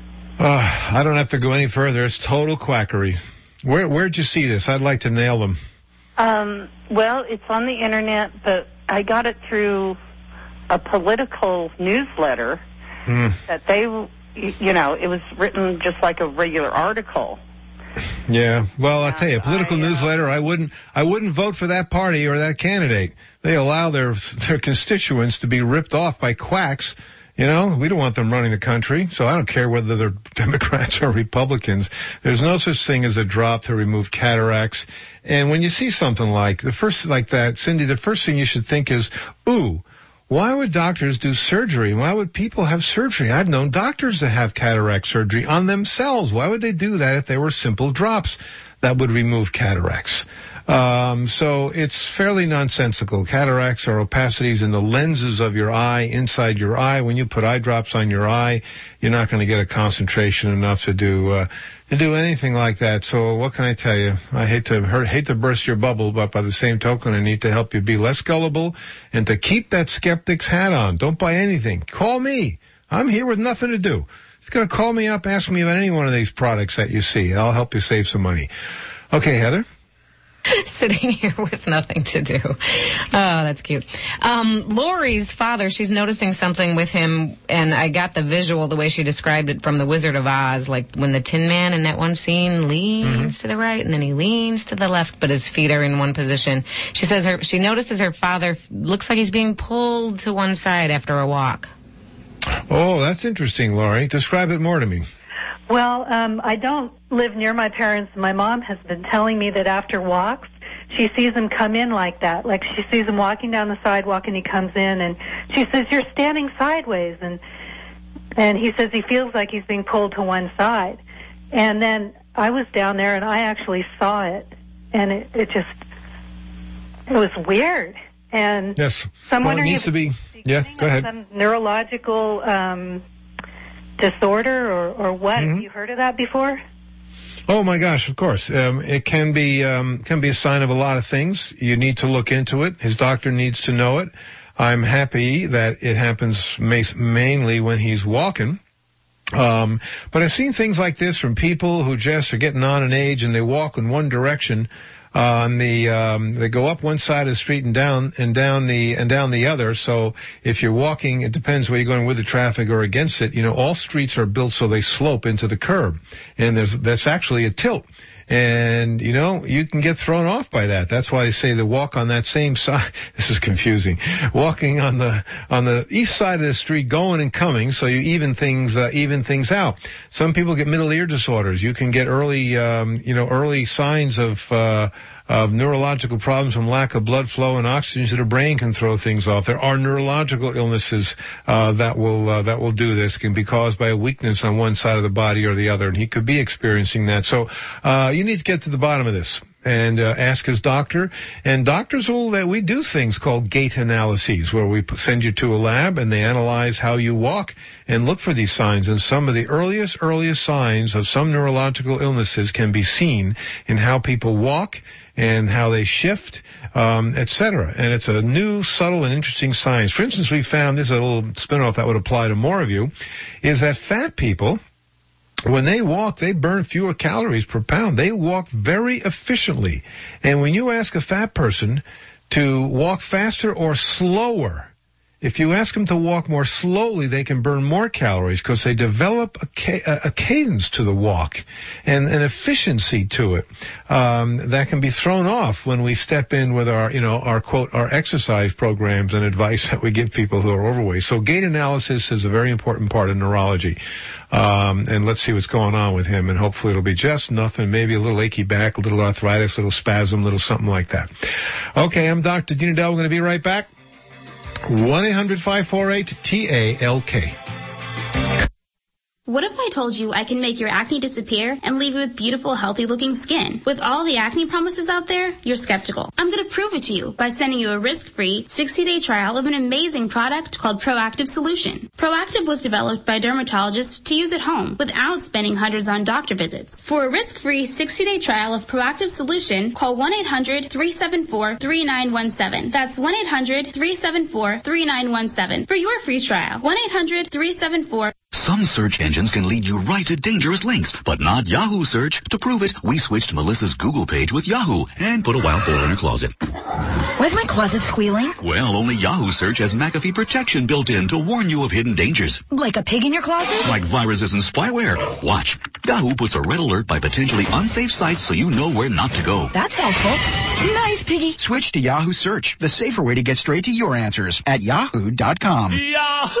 S15: Uh, I don't have to go any further. It's total quackery. Where, where'd you see this? I'd like to nail them.
S1: Um, well, it's on the internet, but I got it through a political newsletter mm. that they, you know, it was written just like a regular article.
S15: Yeah, well, I'll tell you, a political I, uh, newsletter, I wouldn't, I wouldn't vote for that party or that candidate. They allow their, their constituents to be ripped off by quacks. You know, we don't want them running the country, so I don't care whether they're Democrats or Republicans. There's no such thing as a drop to remove cataracts. And when you see something like the first, like that, Cindy, the first thing you should think is, ooh, why would doctors do surgery? Why would people have surgery? I've known doctors to have cataract surgery on themselves. Why would they do that if they were simple drops that would remove cataracts? Um, so it's fairly nonsensical. Cataracts are opacities in the lenses of your eye, inside your eye. When you put eye drops on your eye, you're not going to get a concentration enough to do, uh, to do anything like that. So what can I tell you? I hate to hurt, hate to burst your bubble, but by the same token, I need to help you be less gullible and to keep that skeptic's hat on. Don't buy anything. Call me. I'm here with nothing to do. It's going to call me up, ask me about any one of these products that you see. I'll help you save some money. Okay, Heather?
S23: Sitting here with nothing to do. Oh, that's cute. Um, Lori's father, she's noticing something with him, and I got the visual, the way she described it from The Wizard of Oz, like when the Tin Man in that one scene leans mm-hmm. to the right and then he leans to the left, but his feet are in one position. She says her, she notices her father looks like he's being pulled to one side after a walk.
S15: Oh, that's interesting, Lori. Describe it more to me.
S1: Well, um, I don't live near my parents. My mom has been telling me that after walks, she sees him come in like that. Like she sees him walking down the sidewalk and he comes in and she says, "You're standing sideways." And, and he says he feels like he's being pulled to one side. And then I was down there and I actually saw it. And it, it just, it was weird. And
S15: yes.
S1: so I'm
S15: well,
S1: wondering
S15: it needs
S1: if
S15: to be, yeah, go ahead.
S1: Some neurological, um, disorder or, or what?
S15: Mm-hmm.
S1: Have you heard of that before?
S15: Oh my gosh, of course. Um, it can be um, can be a sign of a lot of things. You need to look into it. His doctor needs to know it. I'm happy that it happens ma- mainly when he's walking. Um, but I've seen things like this from people who just are getting on in age and they walk in one direction. Uh, and the, um, they go up one side of the street and down, and down the, and down the other. So if you're walking, it depends whether you're going with the traffic or against it. You know, all streets are built so they slope into the curb. And there's, that's actually a tilt. And, you know, you can get thrown off by that. That's why they say the walk on that same side. This is confusing. Walking on the, on the east side of the street, going and coming, so you even things, uh, even things out. Some people get middle ear disorders. You can get early, um, you know, early signs of, uh, of neurological problems from lack of blood flow and oxygen to the brain can throw things off. There are neurological illnesses uh, that will uh, that will do this. Can be caused by a weakness on one side of the body or the other, and he could be experiencing that. So uh, you need to get to the bottom of this and uh, ask his doctor. And doctors will uh, we do things called gait analyses, where we send you to a lab and they analyze how you walk and look for these signs. And some of the earliest earliest signs of some neurological illnesses can be seen in how people walk and how they shift, um, et cetera. And it's a new, subtle, and interesting science. For instance, we found, this is a little spin-off that would apply to more of you, is that fat people, when they walk, they burn fewer calories per pound. They walk very efficiently. And when you ask a fat person to walk faster or slower, if you ask them to walk more slowly, they can burn more calories because they develop a, ca- a cadence to the walk and an efficiency to it um, that can be thrown off when we step in with our, you know, our quote, our exercise programs and advice that we give people who are overweight. So gait analysis is a very important part of neurology. Um, and let's see what's going on with him, and hopefully it'll be just nothing, maybe a little achy back, a little arthritis, a little spasm, a little something like that. Okay, I'm Doctor Dean Edell. We're going to be right back. one eight hundred five four eight T A L K.
S27: What if I told you I can make your acne disappear and leave you with beautiful, healthy-looking skin? With all the acne promises out there, you're skeptical. I'm going to prove it to you by sending you a risk-free sixty-day trial of an amazing product called Proactive Solution. Proactive was developed by dermatologists to use at home without spending hundreds on doctor visits. For a risk-free sixty-day trial of Proactive Solution, call one eight hundred three seven four three nine one seven. That's one eight hundred three seven four three nine one seven for your free trial. one eight hundred three seven four.
S6: Some search engines can lead you right to dangerous links, but not Yahoo Search. To prove it, we switched Melissa's Google page with Yahoo and put a wild boar in her closet.
S7: Why's my closet squealing?
S6: Well, only Yahoo Search has McAfee protection built in to warn you of hidden dangers.
S7: Like a pig in your closet?
S6: Like viruses and spyware. Watch. Yahoo puts a red alert by potentially unsafe sites so you know where not to go.
S7: That's helpful. Nice, Piggy.
S8: Switch to Yahoo Search, the safer way to get straight to your answers at yahoo dot com.
S22: Yahoo!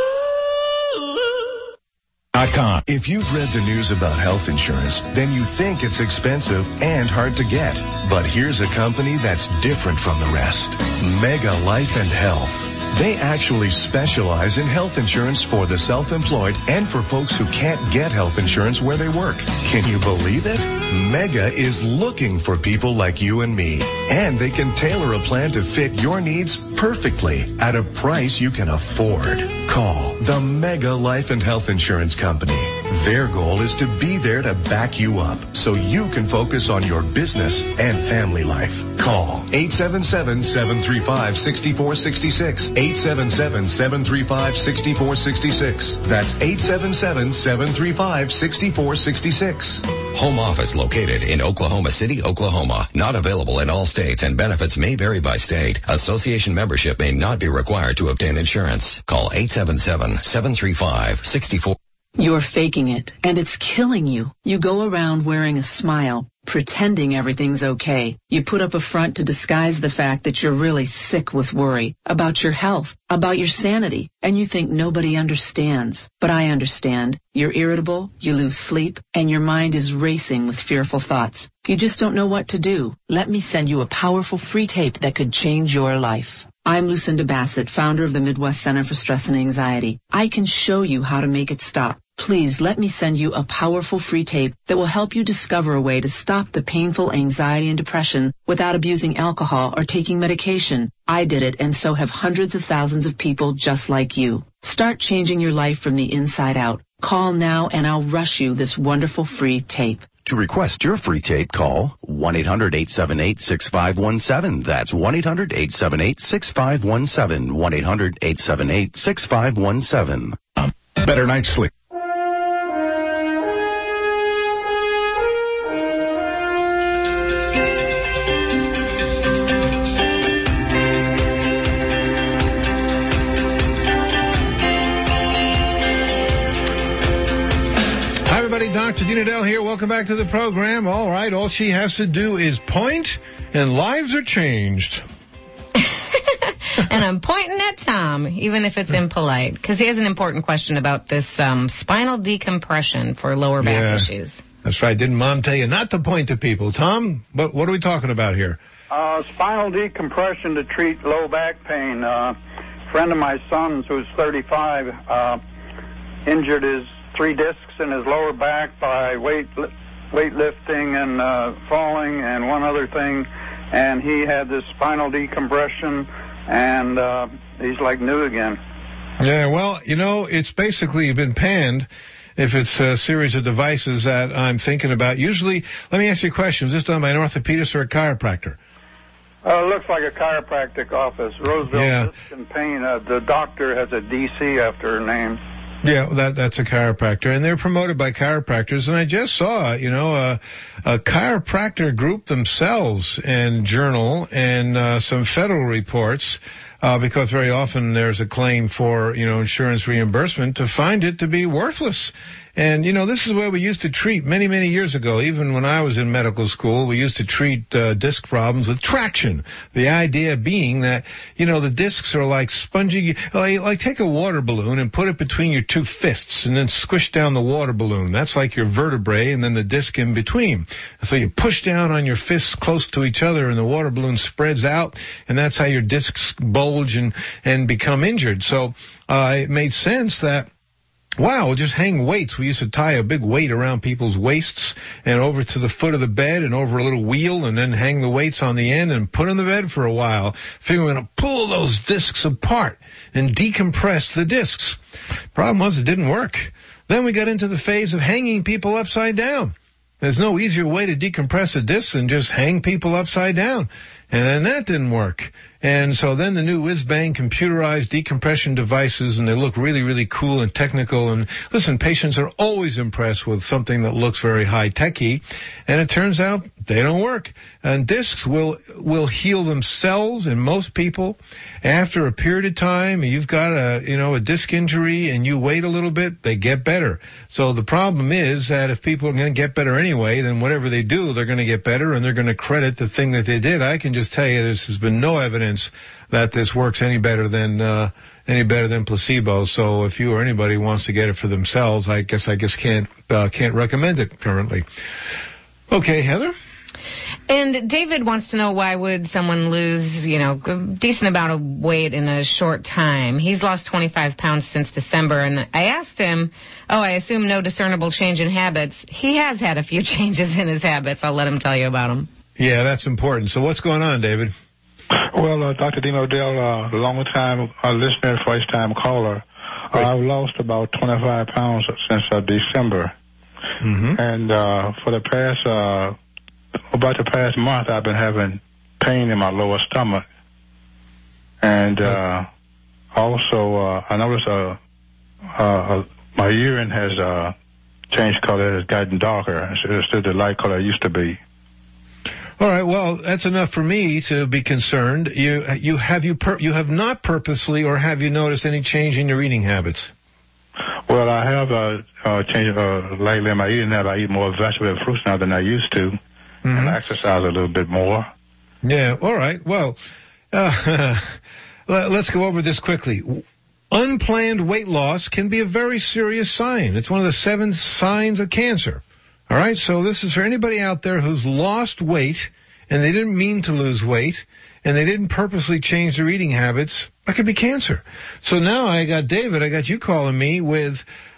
S5: If you've read the news about health insurance, then you think it's expensive and hard to get. But here's a company that's different from the rest. Mega Life and Health. They actually specialize in health insurance for the self-employed and for folks who can't get health insurance where they work. Can you believe it? Mega is looking for people like you and me. And they can tailor a plan to fit your needs perfectly at a price you can afford. Call the Mega Life and Health Insurance Company. Their goal is to be there to back you up so you can focus on your business and family life. Call eight seven seven, seven three five, six four six six. eight seven seven, seven three five, six four six six. That's eight seven seven, seven three five, six four six six.
S24: Home office located in Oklahoma City, Oklahoma. Not available in all states and benefits may vary by state. Association membership may not be required to obtain insurance. Call eight seven seven, seven three five, six four.
S25: You're faking it, and it's killing you. You go around wearing a smile, pretending everything's okay. You put up a front to disguise the fact that you're really sick with worry about your health, about your sanity, and you think nobody understands. But I understand. You're irritable, you lose sleep, and your mind is racing with fearful thoughts. You just don't know what to do. Let me send you a powerful free tape that could change your life. I'm Lucinda Bassett, founder of the Midwest Center for Stress and Anxiety. I can show you how to make it stop. Please let me send you a powerful free tape that will help you discover a way to stop the painful anxiety and depression without abusing alcohol or taking medication. I did it, and so have hundreds of thousands of people just like you. Start changing your life from the inside out. Call now and I'll rush you this wonderful free tape.
S26: To request your free tape, call one eight hundred eight seven eight six five one seven. That's one eight hundred eight seven eight six five one seven. one eight hundred eight seven eight six five one seven.
S28: Um, better night's sleep.
S15: Doctor Dina Dell here. Welcome back to the program. All right, all she has to do is point, and lives are changed.
S23: And I'm pointing at Tom, even if it's impolite, because he has an important question about this um, spinal decompression for lower back
S15: yeah,
S23: issues.
S15: That's right. Didn't Mom tell you not to point to people? Tom, what, what are we talking about here?
S9: Uh, spinal decompression to treat low back pain. Uh, a friend of my son's, who's thirty-five, uh, injured his three discs in his lower back by weight weightlifting and uh, falling and one other thing, and he had this spinal decompression, and uh, he's like new again.
S15: Yeah, well, you know, it's basically been panned if it's a series of devices that I'm thinking about. Usually, let me ask you a question. Is this done by an orthopedist or a chiropractor?
S9: Uh, it looks like a chiropractic office. Roseville
S15: yeah.
S9: Disc and Pain. Uh, the doctor has a D C after her name.
S15: Yeah, that that's a chiropractor, and they're promoted by chiropractors. And I just saw, you know, a, a chiropractor group themselves and journal and uh, some federal reports, uh, because very often there's a claim for, you know, insurance reimbursement, to find it to be worthless. And, you know, this is where we used to treat many, many years ago. Even when I was in medical school, we used to treat uh, disc problems with traction. The idea being that, you know, the discs are like spongy, like, like take a water balloon and put it between your two fists and then squish down the water balloon. That's like your vertebrae and then the disc in between. So you push down on your fists close to each other and the water balloon spreads out, and that's how your discs bulge and, and become injured. So uh, it made sense that, wow, we'll just hang weights. We used to tie a big weight around people's waists and over to the foot of the bed and over a little wheel, and then hang the weights on the end and put on the bed for a while. Figuring we're going to pull those discs apart and decompress the discs. Problem was, it didn't work. Then we got into the phase of hanging people upside down. There's no easier way to decompress a disc than just hang people upside down. And then that didn't work. And so then the new whiz-bang computerized decompression devices, and they look really, really cool and technical. And listen, patients are always impressed with something that looks very high-techy. And it turns out they don't work. And discs will will heal themselves in most people after a period of time. You've got a, you know, a disc injury and you wait a little bit, they get better. So the problem is that if people are going to get better anyway, then whatever they do, they're going to get better, and they're going to credit the thing that they did. I can just tell you this has been no evidence that this works any better than uh, any better than placebo. So if you or anybody wants to get it for themselves, I guess I just can't uh, can't recommend it currently. Okay, Heather?
S23: And David wants to know, why would someone lose, you know, a decent amount of weight in a short time? He's lost twenty-five pounds since December, and I asked him, oh, I assume no discernible change in habits. He has had a few changes in his habits. I'll let him tell you about them.
S15: Yeah, that's important. So what's going on, David?
S10: Well, uh, Doctor Dino Dell, uh, long time uh, listener, first time caller. Uh, I've lost about twenty-five pounds since uh, December.
S15: Mm-hmm.
S10: And uh, for the past, uh, about the past month, I've been having pain in my lower stomach. And uh, also, uh, I noticed uh, uh, my urine has uh, changed color. It's gotten darker. It's still the light color it used to be.
S15: All right, well, that's enough for me to be concerned. You, you have you per, you have not purposely, or have you noticed any change in your eating habits?
S10: Well, I have uh, uh, changed uh, lately in my eating habits. I eat more vegetables and fruits now than I used to, mm-hmm. and I exercise a little bit more.
S15: Yeah, all right. Well, uh, let's go over this quickly. Unplanned weight loss can be a very serious sign. It's one of the seven signs of cancer. All right, so this is for anybody out there who's lost weight, and they didn't mean to lose weight, and they didn't purposely change their eating habits. That could be cancer. So now I got David, I got you calling me with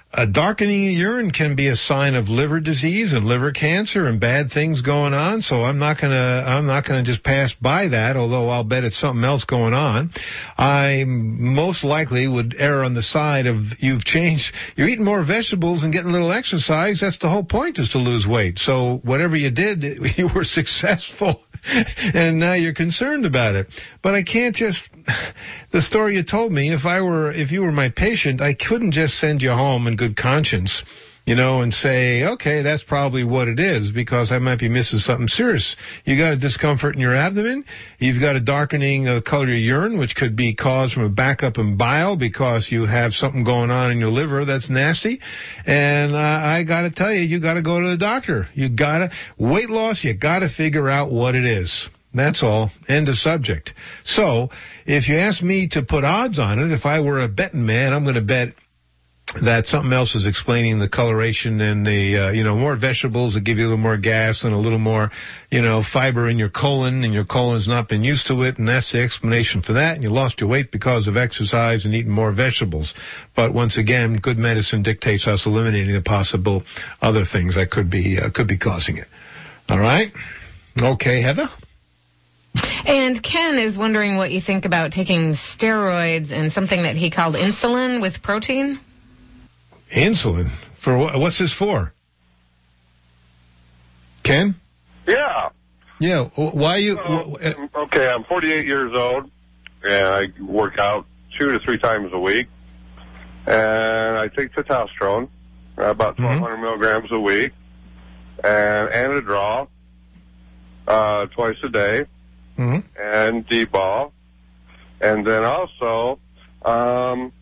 S15: a darkening of urine can be a sign of liver disease and liver cancer and bad things going on. So I'm not gonna, I'm not gonna just pass by that, although I'll bet it's something else going on. I most likely would err on the side of you've changed, you're eating more vegetables and getting a little exercise. That's the whole point, is to lose weight. So whatever you did, you were successful. And now you're concerned about it. But I can't just, the story you told me, if I were, if you were my patient, I couldn't just send you home in good conscience, you know, and say, okay, that's probably what it is, because I might be missing something serious. You got a discomfort in your abdomen. You've got a darkening of the color of your urine, which could be caused from a backup in bile because you have something going on in your liver that's nasty. And uh, I got to tell you, you got to go to the doctor. You got to, weight loss, you got to figure out what it is. That's all. End of subject. So if you ask me to put odds on it, if I were a betting man, I'm going to bet that something else is explaining the coloration and the, uh, you know, more vegetables that give you a little more gas and a little more, you know, fiber in your colon, and your colon's not been used to it, and that's the explanation for that. And you lost your weight because of exercise and eating more vegetables. But once again, good medicine dictates us eliminating the possible other things that could be, uh, could be causing it. All right? Okay, Heather?
S23: And Ken is wondering what you think about taking steroids and something that he called insulin with protein.
S15: Insulin? For what? What's this for? Ken?
S11: Yeah.
S15: Yeah. Why you?
S11: Uh, okay, I'm forty-eight years old, and I work out two to three times a week, and I take testosterone, about twelve hundred mm-hmm. milligrams a week, and Anadrol uh, twice a day, mm-hmm. and D-ball, and then also. Um,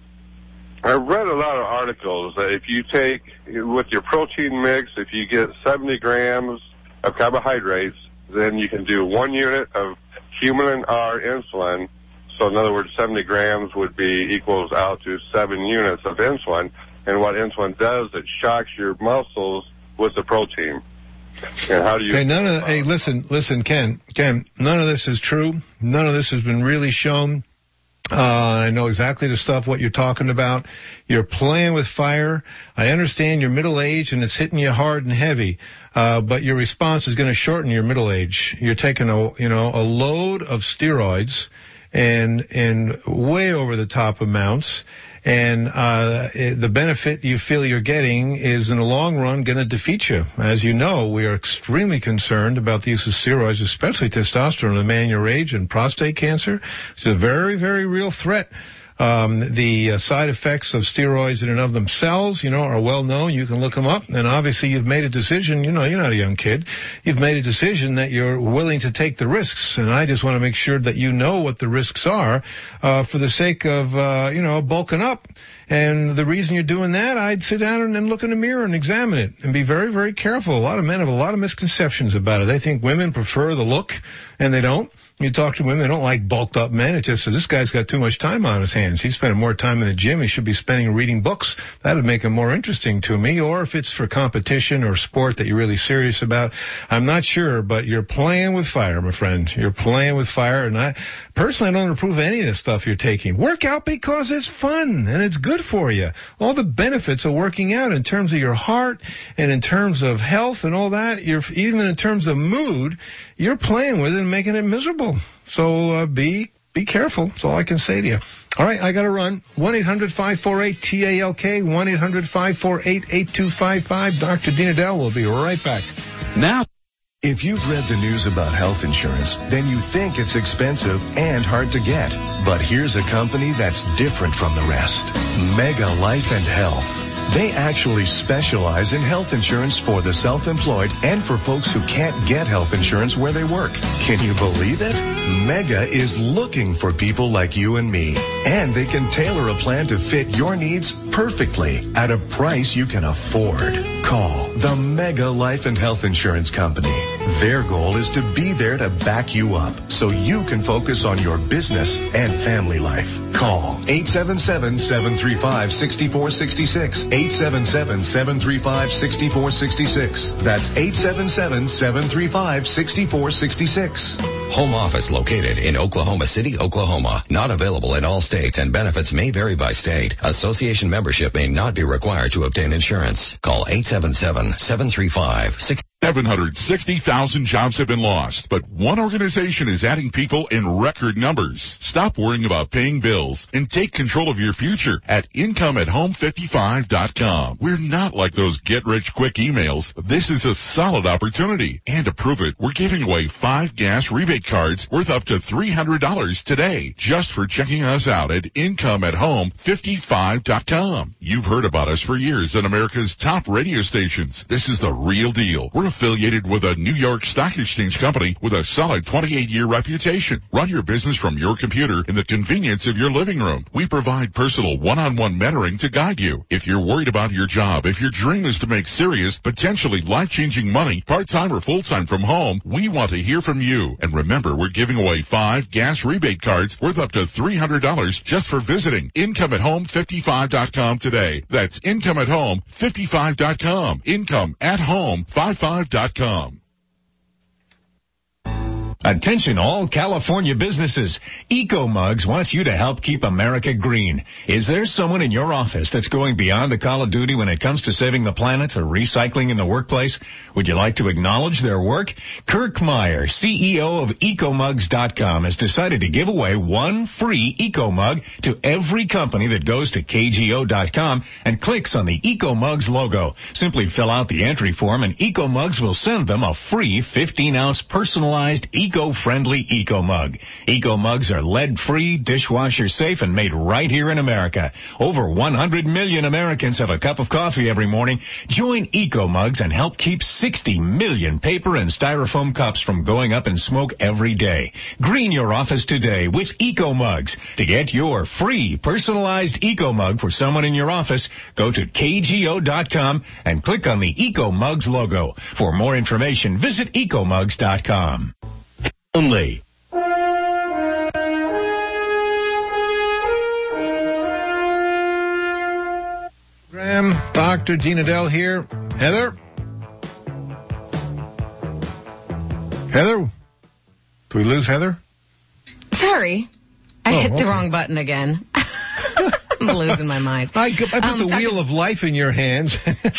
S11: I read a lot of articles that if you take, with your protein mix, if you get seventy grams of carbohydrates, then you can do one unit of Humulin R insulin. So in other words, seventy grams would be equals out to seven units of insulin. And what insulin does, it shocks your muscles with the protein. And how do you...
S15: Okay, none of, hey, listen, listen, Ken, Ken, none of this is true. None of this has been really shown. Uh, I know exactly the stuff, what you're talking about. You're playing with fire. I understand you're middle-aged and it's hitting you hard and heavy. Uh, but your response is going to shorten your middle age. You're taking a, you know, a load of steroids and, and way over the top amounts. And, uh, the benefit you feel you're getting is in the long run going to defeat you. As you know, we are extremely concerned about the use of steroids, especially testosterone in a man your age, and prostate cancer. It's a very, very real threat. Um, the uh, side effects of steroids in and of themselves, you know, are well known. You can look them up. And obviously you've made a decision, you know, you're not a young kid. You've made a decision that you're willing to take the risks. And I just want to make sure that you know what the risks are, uh, for the sake of, uh, you know, bulking up. And the reason you're doing that, I'd sit down and, and look in the mirror and examine it and be very, very careful. A lot of men have a lot of misconceptions about it. They think women prefer the look, and they don't. You talk to women, they don't like bulked up men. It just says, this guy's got too much time on his hands. He's spending more time in the gym. He should be spending reading books. That would make him more interesting to me. Or if it's for competition or sport that you're really serious about, I'm not sure, but you're playing with fire, my friend. You're playing with fire. And I, personally, I don't approve of any of this stuff you're taking. Work out because it's fun and it's good for you. All the benefits of working out in terms of your heart and in terms of health and all that, you're, even in terms of mood, you're playing with it and making it miserable. So uh, be be careful. That's all I can say to you. All right, I got to run. one eight hundred five four eight T A L K, one eight hundred five four eight eight two five five. Doctor Dina Dell will be right back.
S5: Now, if you've read the news about health insurance, then you think it's expensive and hard to get. But here's a company that's different from the rest. Mega Life and Health. They actually specialize in health insurance for the self-employed and for folks who can't get health insurance where they work. Can you believe it? Mega is looking for people like you and me. And they can tailor a plan to fit your needs perfectly at a price you can afford. Call the Mega Life and Health Insurance Company. Their goal is to be there to back you up so you can focus on your business and family life. Call eight seven seven, seven three five, six four six six. eight seven seven, seven three five, six four six six. That's eight seven seven, seven three five, six four six six.
S24: Home office located in Oklahoma City, Oklahoma. Not available in all states and benefits may vary by state. Association membership may not be required to obtain insurance. Call eight seven seven, seven three five, six
S12: seven hundred sixty thousand jobs have been lost, but one organization is adding people in record numbers. Stop worrying about paying bills and take control of your future at income at home fifty-five dot com. We're not like those get-rich-quick emails. This is a solid opportunity. And to prove it, we're giving away five gas rebate cards worth up to three hundred dollars today just for checking us out at income at home fifty-five dot com. You've heard about us for years on America's top radio stations. This is the real deal. We're affiliated with a New York Stock Exchange company with a solid twenty-eight year reputation. Run your business from your computer in the convenience of your living room. We provide personal one-on-one mentoring to guide you. If you're worried about your job, if your dream is to make serious, potentially life-changing money, part-time or full-time from home, we want to hear from you. And remember, we're giving away five gas rebate cards worth up to three hundred dollars just for visiting income at home fifty-five dot com today. That's income at home fifty-five dot com. income at home fifty-five dot com.
S22: Attention all California businesses. EcoMugs wants you to help keep America green. Is there someone in your office that's going beyond the call of duty when it comes to saving the planet or recycling in the workplace? Would you like to acknowledge their work? Kirk Meyer, C E O of Ecomugs dot com, has decided to give away one free EcoMug to every company that goes to K G O dot com and clicks on the EcoMugs logo. Simply fill out the entry form and EcoMugs will send them a free fifteen ounce personalized eco-friendly EcoMug. EcoMugs are lead-free, dishwasher-safe, and made right here in America. Over one hundred million Americans have a cup of coffee every morning. Join EcoMugs and help keep sixty million paper and styrofoam cups from going up in smoke every day. Green your office today with EcoMugs. To get your free personalized EcoMug for someone in your office, go to K G O dot com and click on the EcoMugs logo. For more information, visit Ecomugs dot com.
S5: Only.
S15: Graham, Doctor Dean Edell here. Heather? Heather? Do we lose Heather?
S23: Sorry. I
S15: Oh,
S23: hit the
S15: okay.
S23: wrong button again. I'm losing my mind.
S15: I, I put
S23: Um,
S15: the
S23: talking-
S15: wheel of life in your hands.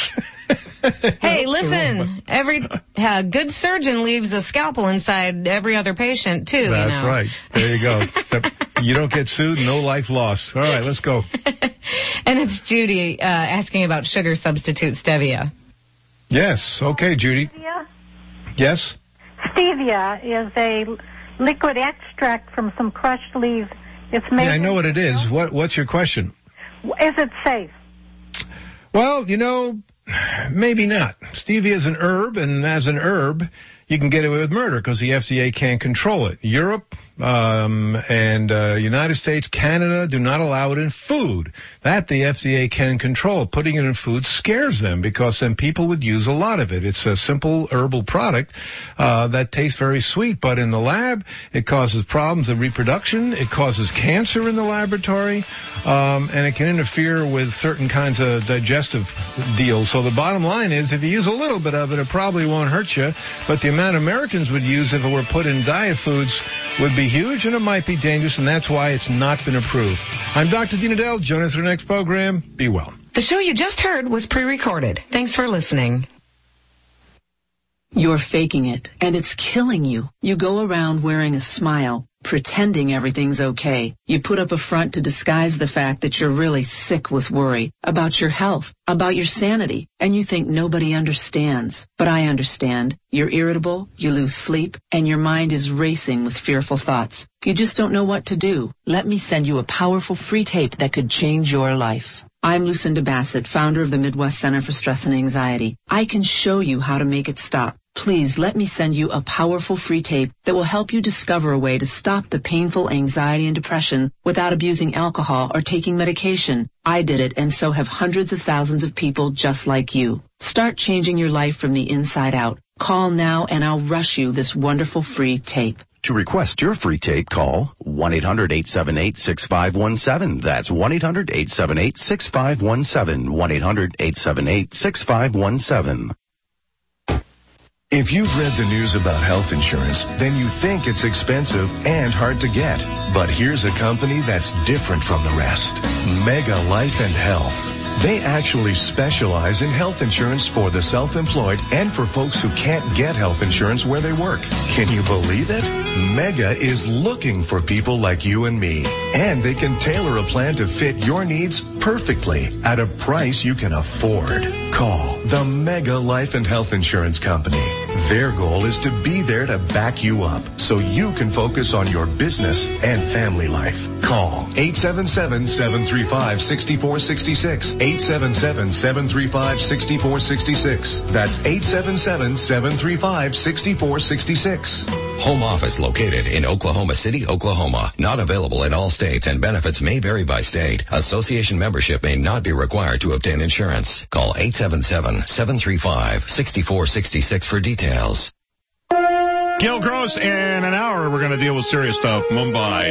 S23: Hey, listen, every uh, good surgeon leaves a scalpel inside every other patient, too.
S15: That's
S23: you know?
S15: right. There you go. You don't get sued, no life lost. All right, let's go.
S23: And it's Judy uh, asking about sugar substitute stevia.
S15: Yes. Okay, Judy.
S1: Stevia?
S15: Yes?
S1: Stevia is a liquid extract from some crushed leaves. It's made.
S15: Yeah, I know what it is. What What's your question?
S1: Is it safe?
S15: Well, you know, maybe not. Stevia is an herb, and as an herb, you can get away with murder because the F D A can't control it. Europe um, and uh, United States, Canada do not allow it in food. That the F D A can control. Putting it in food scares them because then people would use a lot of it. It's a simple herbal product uh, that tastes very sweet, but in the lab, it causes problems of reproduction. It causes cancer in the laboratory, um, and it can interfere with certain kinds of digestive deals. So the bottom line is, if you use a little bit of it, it probably won't hurt you, but the amount Americans would use if it were put in diet foods would be huge, and it might be dangerous, and that's why it's not been approved. I'm Doctor Dean Edell. Join us for the next program. Be well.
S23: The show you just heard was pre-recorded. Thanks for listening.
S25: You're faking it, and it's killing you. You go around wearing a smile, pretending everything's okay. You put up a front to disguise the fact that you're really sick with worry about your health, about your sanity, and you think nobody understands. But I understand. You're irritable, you lose sleep, and your mind is racing with fearful thoughts. You just don't know what to do. Let me send you a powerful free tape that could change your life. I'm Lucinda Bassett, founder of the Midwest Center for Stress and Anxiety. I can show you how to make it stop. Please let me send you a powerful free tape that will help you discover a way to stop the painful anxiety and depression without abusing alcohol or taking medication. I did it, and so have hundreds of thousands of people just like you. Start changing your life from the inside out. Call now and I'll rush you this wonderful free tape.
S26: To request your free tape, call one eight hundred eight seven eight six five one seven. That's one eight hundred eight seven eight six five one seven. one eight hundred eight seven eight six five one seven.
S5: If you've read the news about health insurance, then you think it's expensive and hard to get. But here's a company that's different from the rest. Mega Life and Health. They actually specialize in health insurance for the self-employed and for folks who can't get health insurance where they work. Can you believe it? Mega is looking for people like you and me. And they can tailor a plan to fit your needs perfectly at a price you can afford. Call the Mega Life and Health Insurance Company. Their goal is to be there to back you up so you can focus on your business and family life. Call eight seven seven, seven three five, six four six six. eight seven seven, seven three five, six four six six. That's eight seven seven, seven three five, six four six six.
S24: Home office located in Oklahoma City, Oklahoma. Not available in all states and benefits may vary by state. Association membership may not be required to obtain insurance. Call eight seven seven, seven three five, six four six six for details.
S13: Gil Gross, in an hour we're going to deal with serious stuff. Mumbai.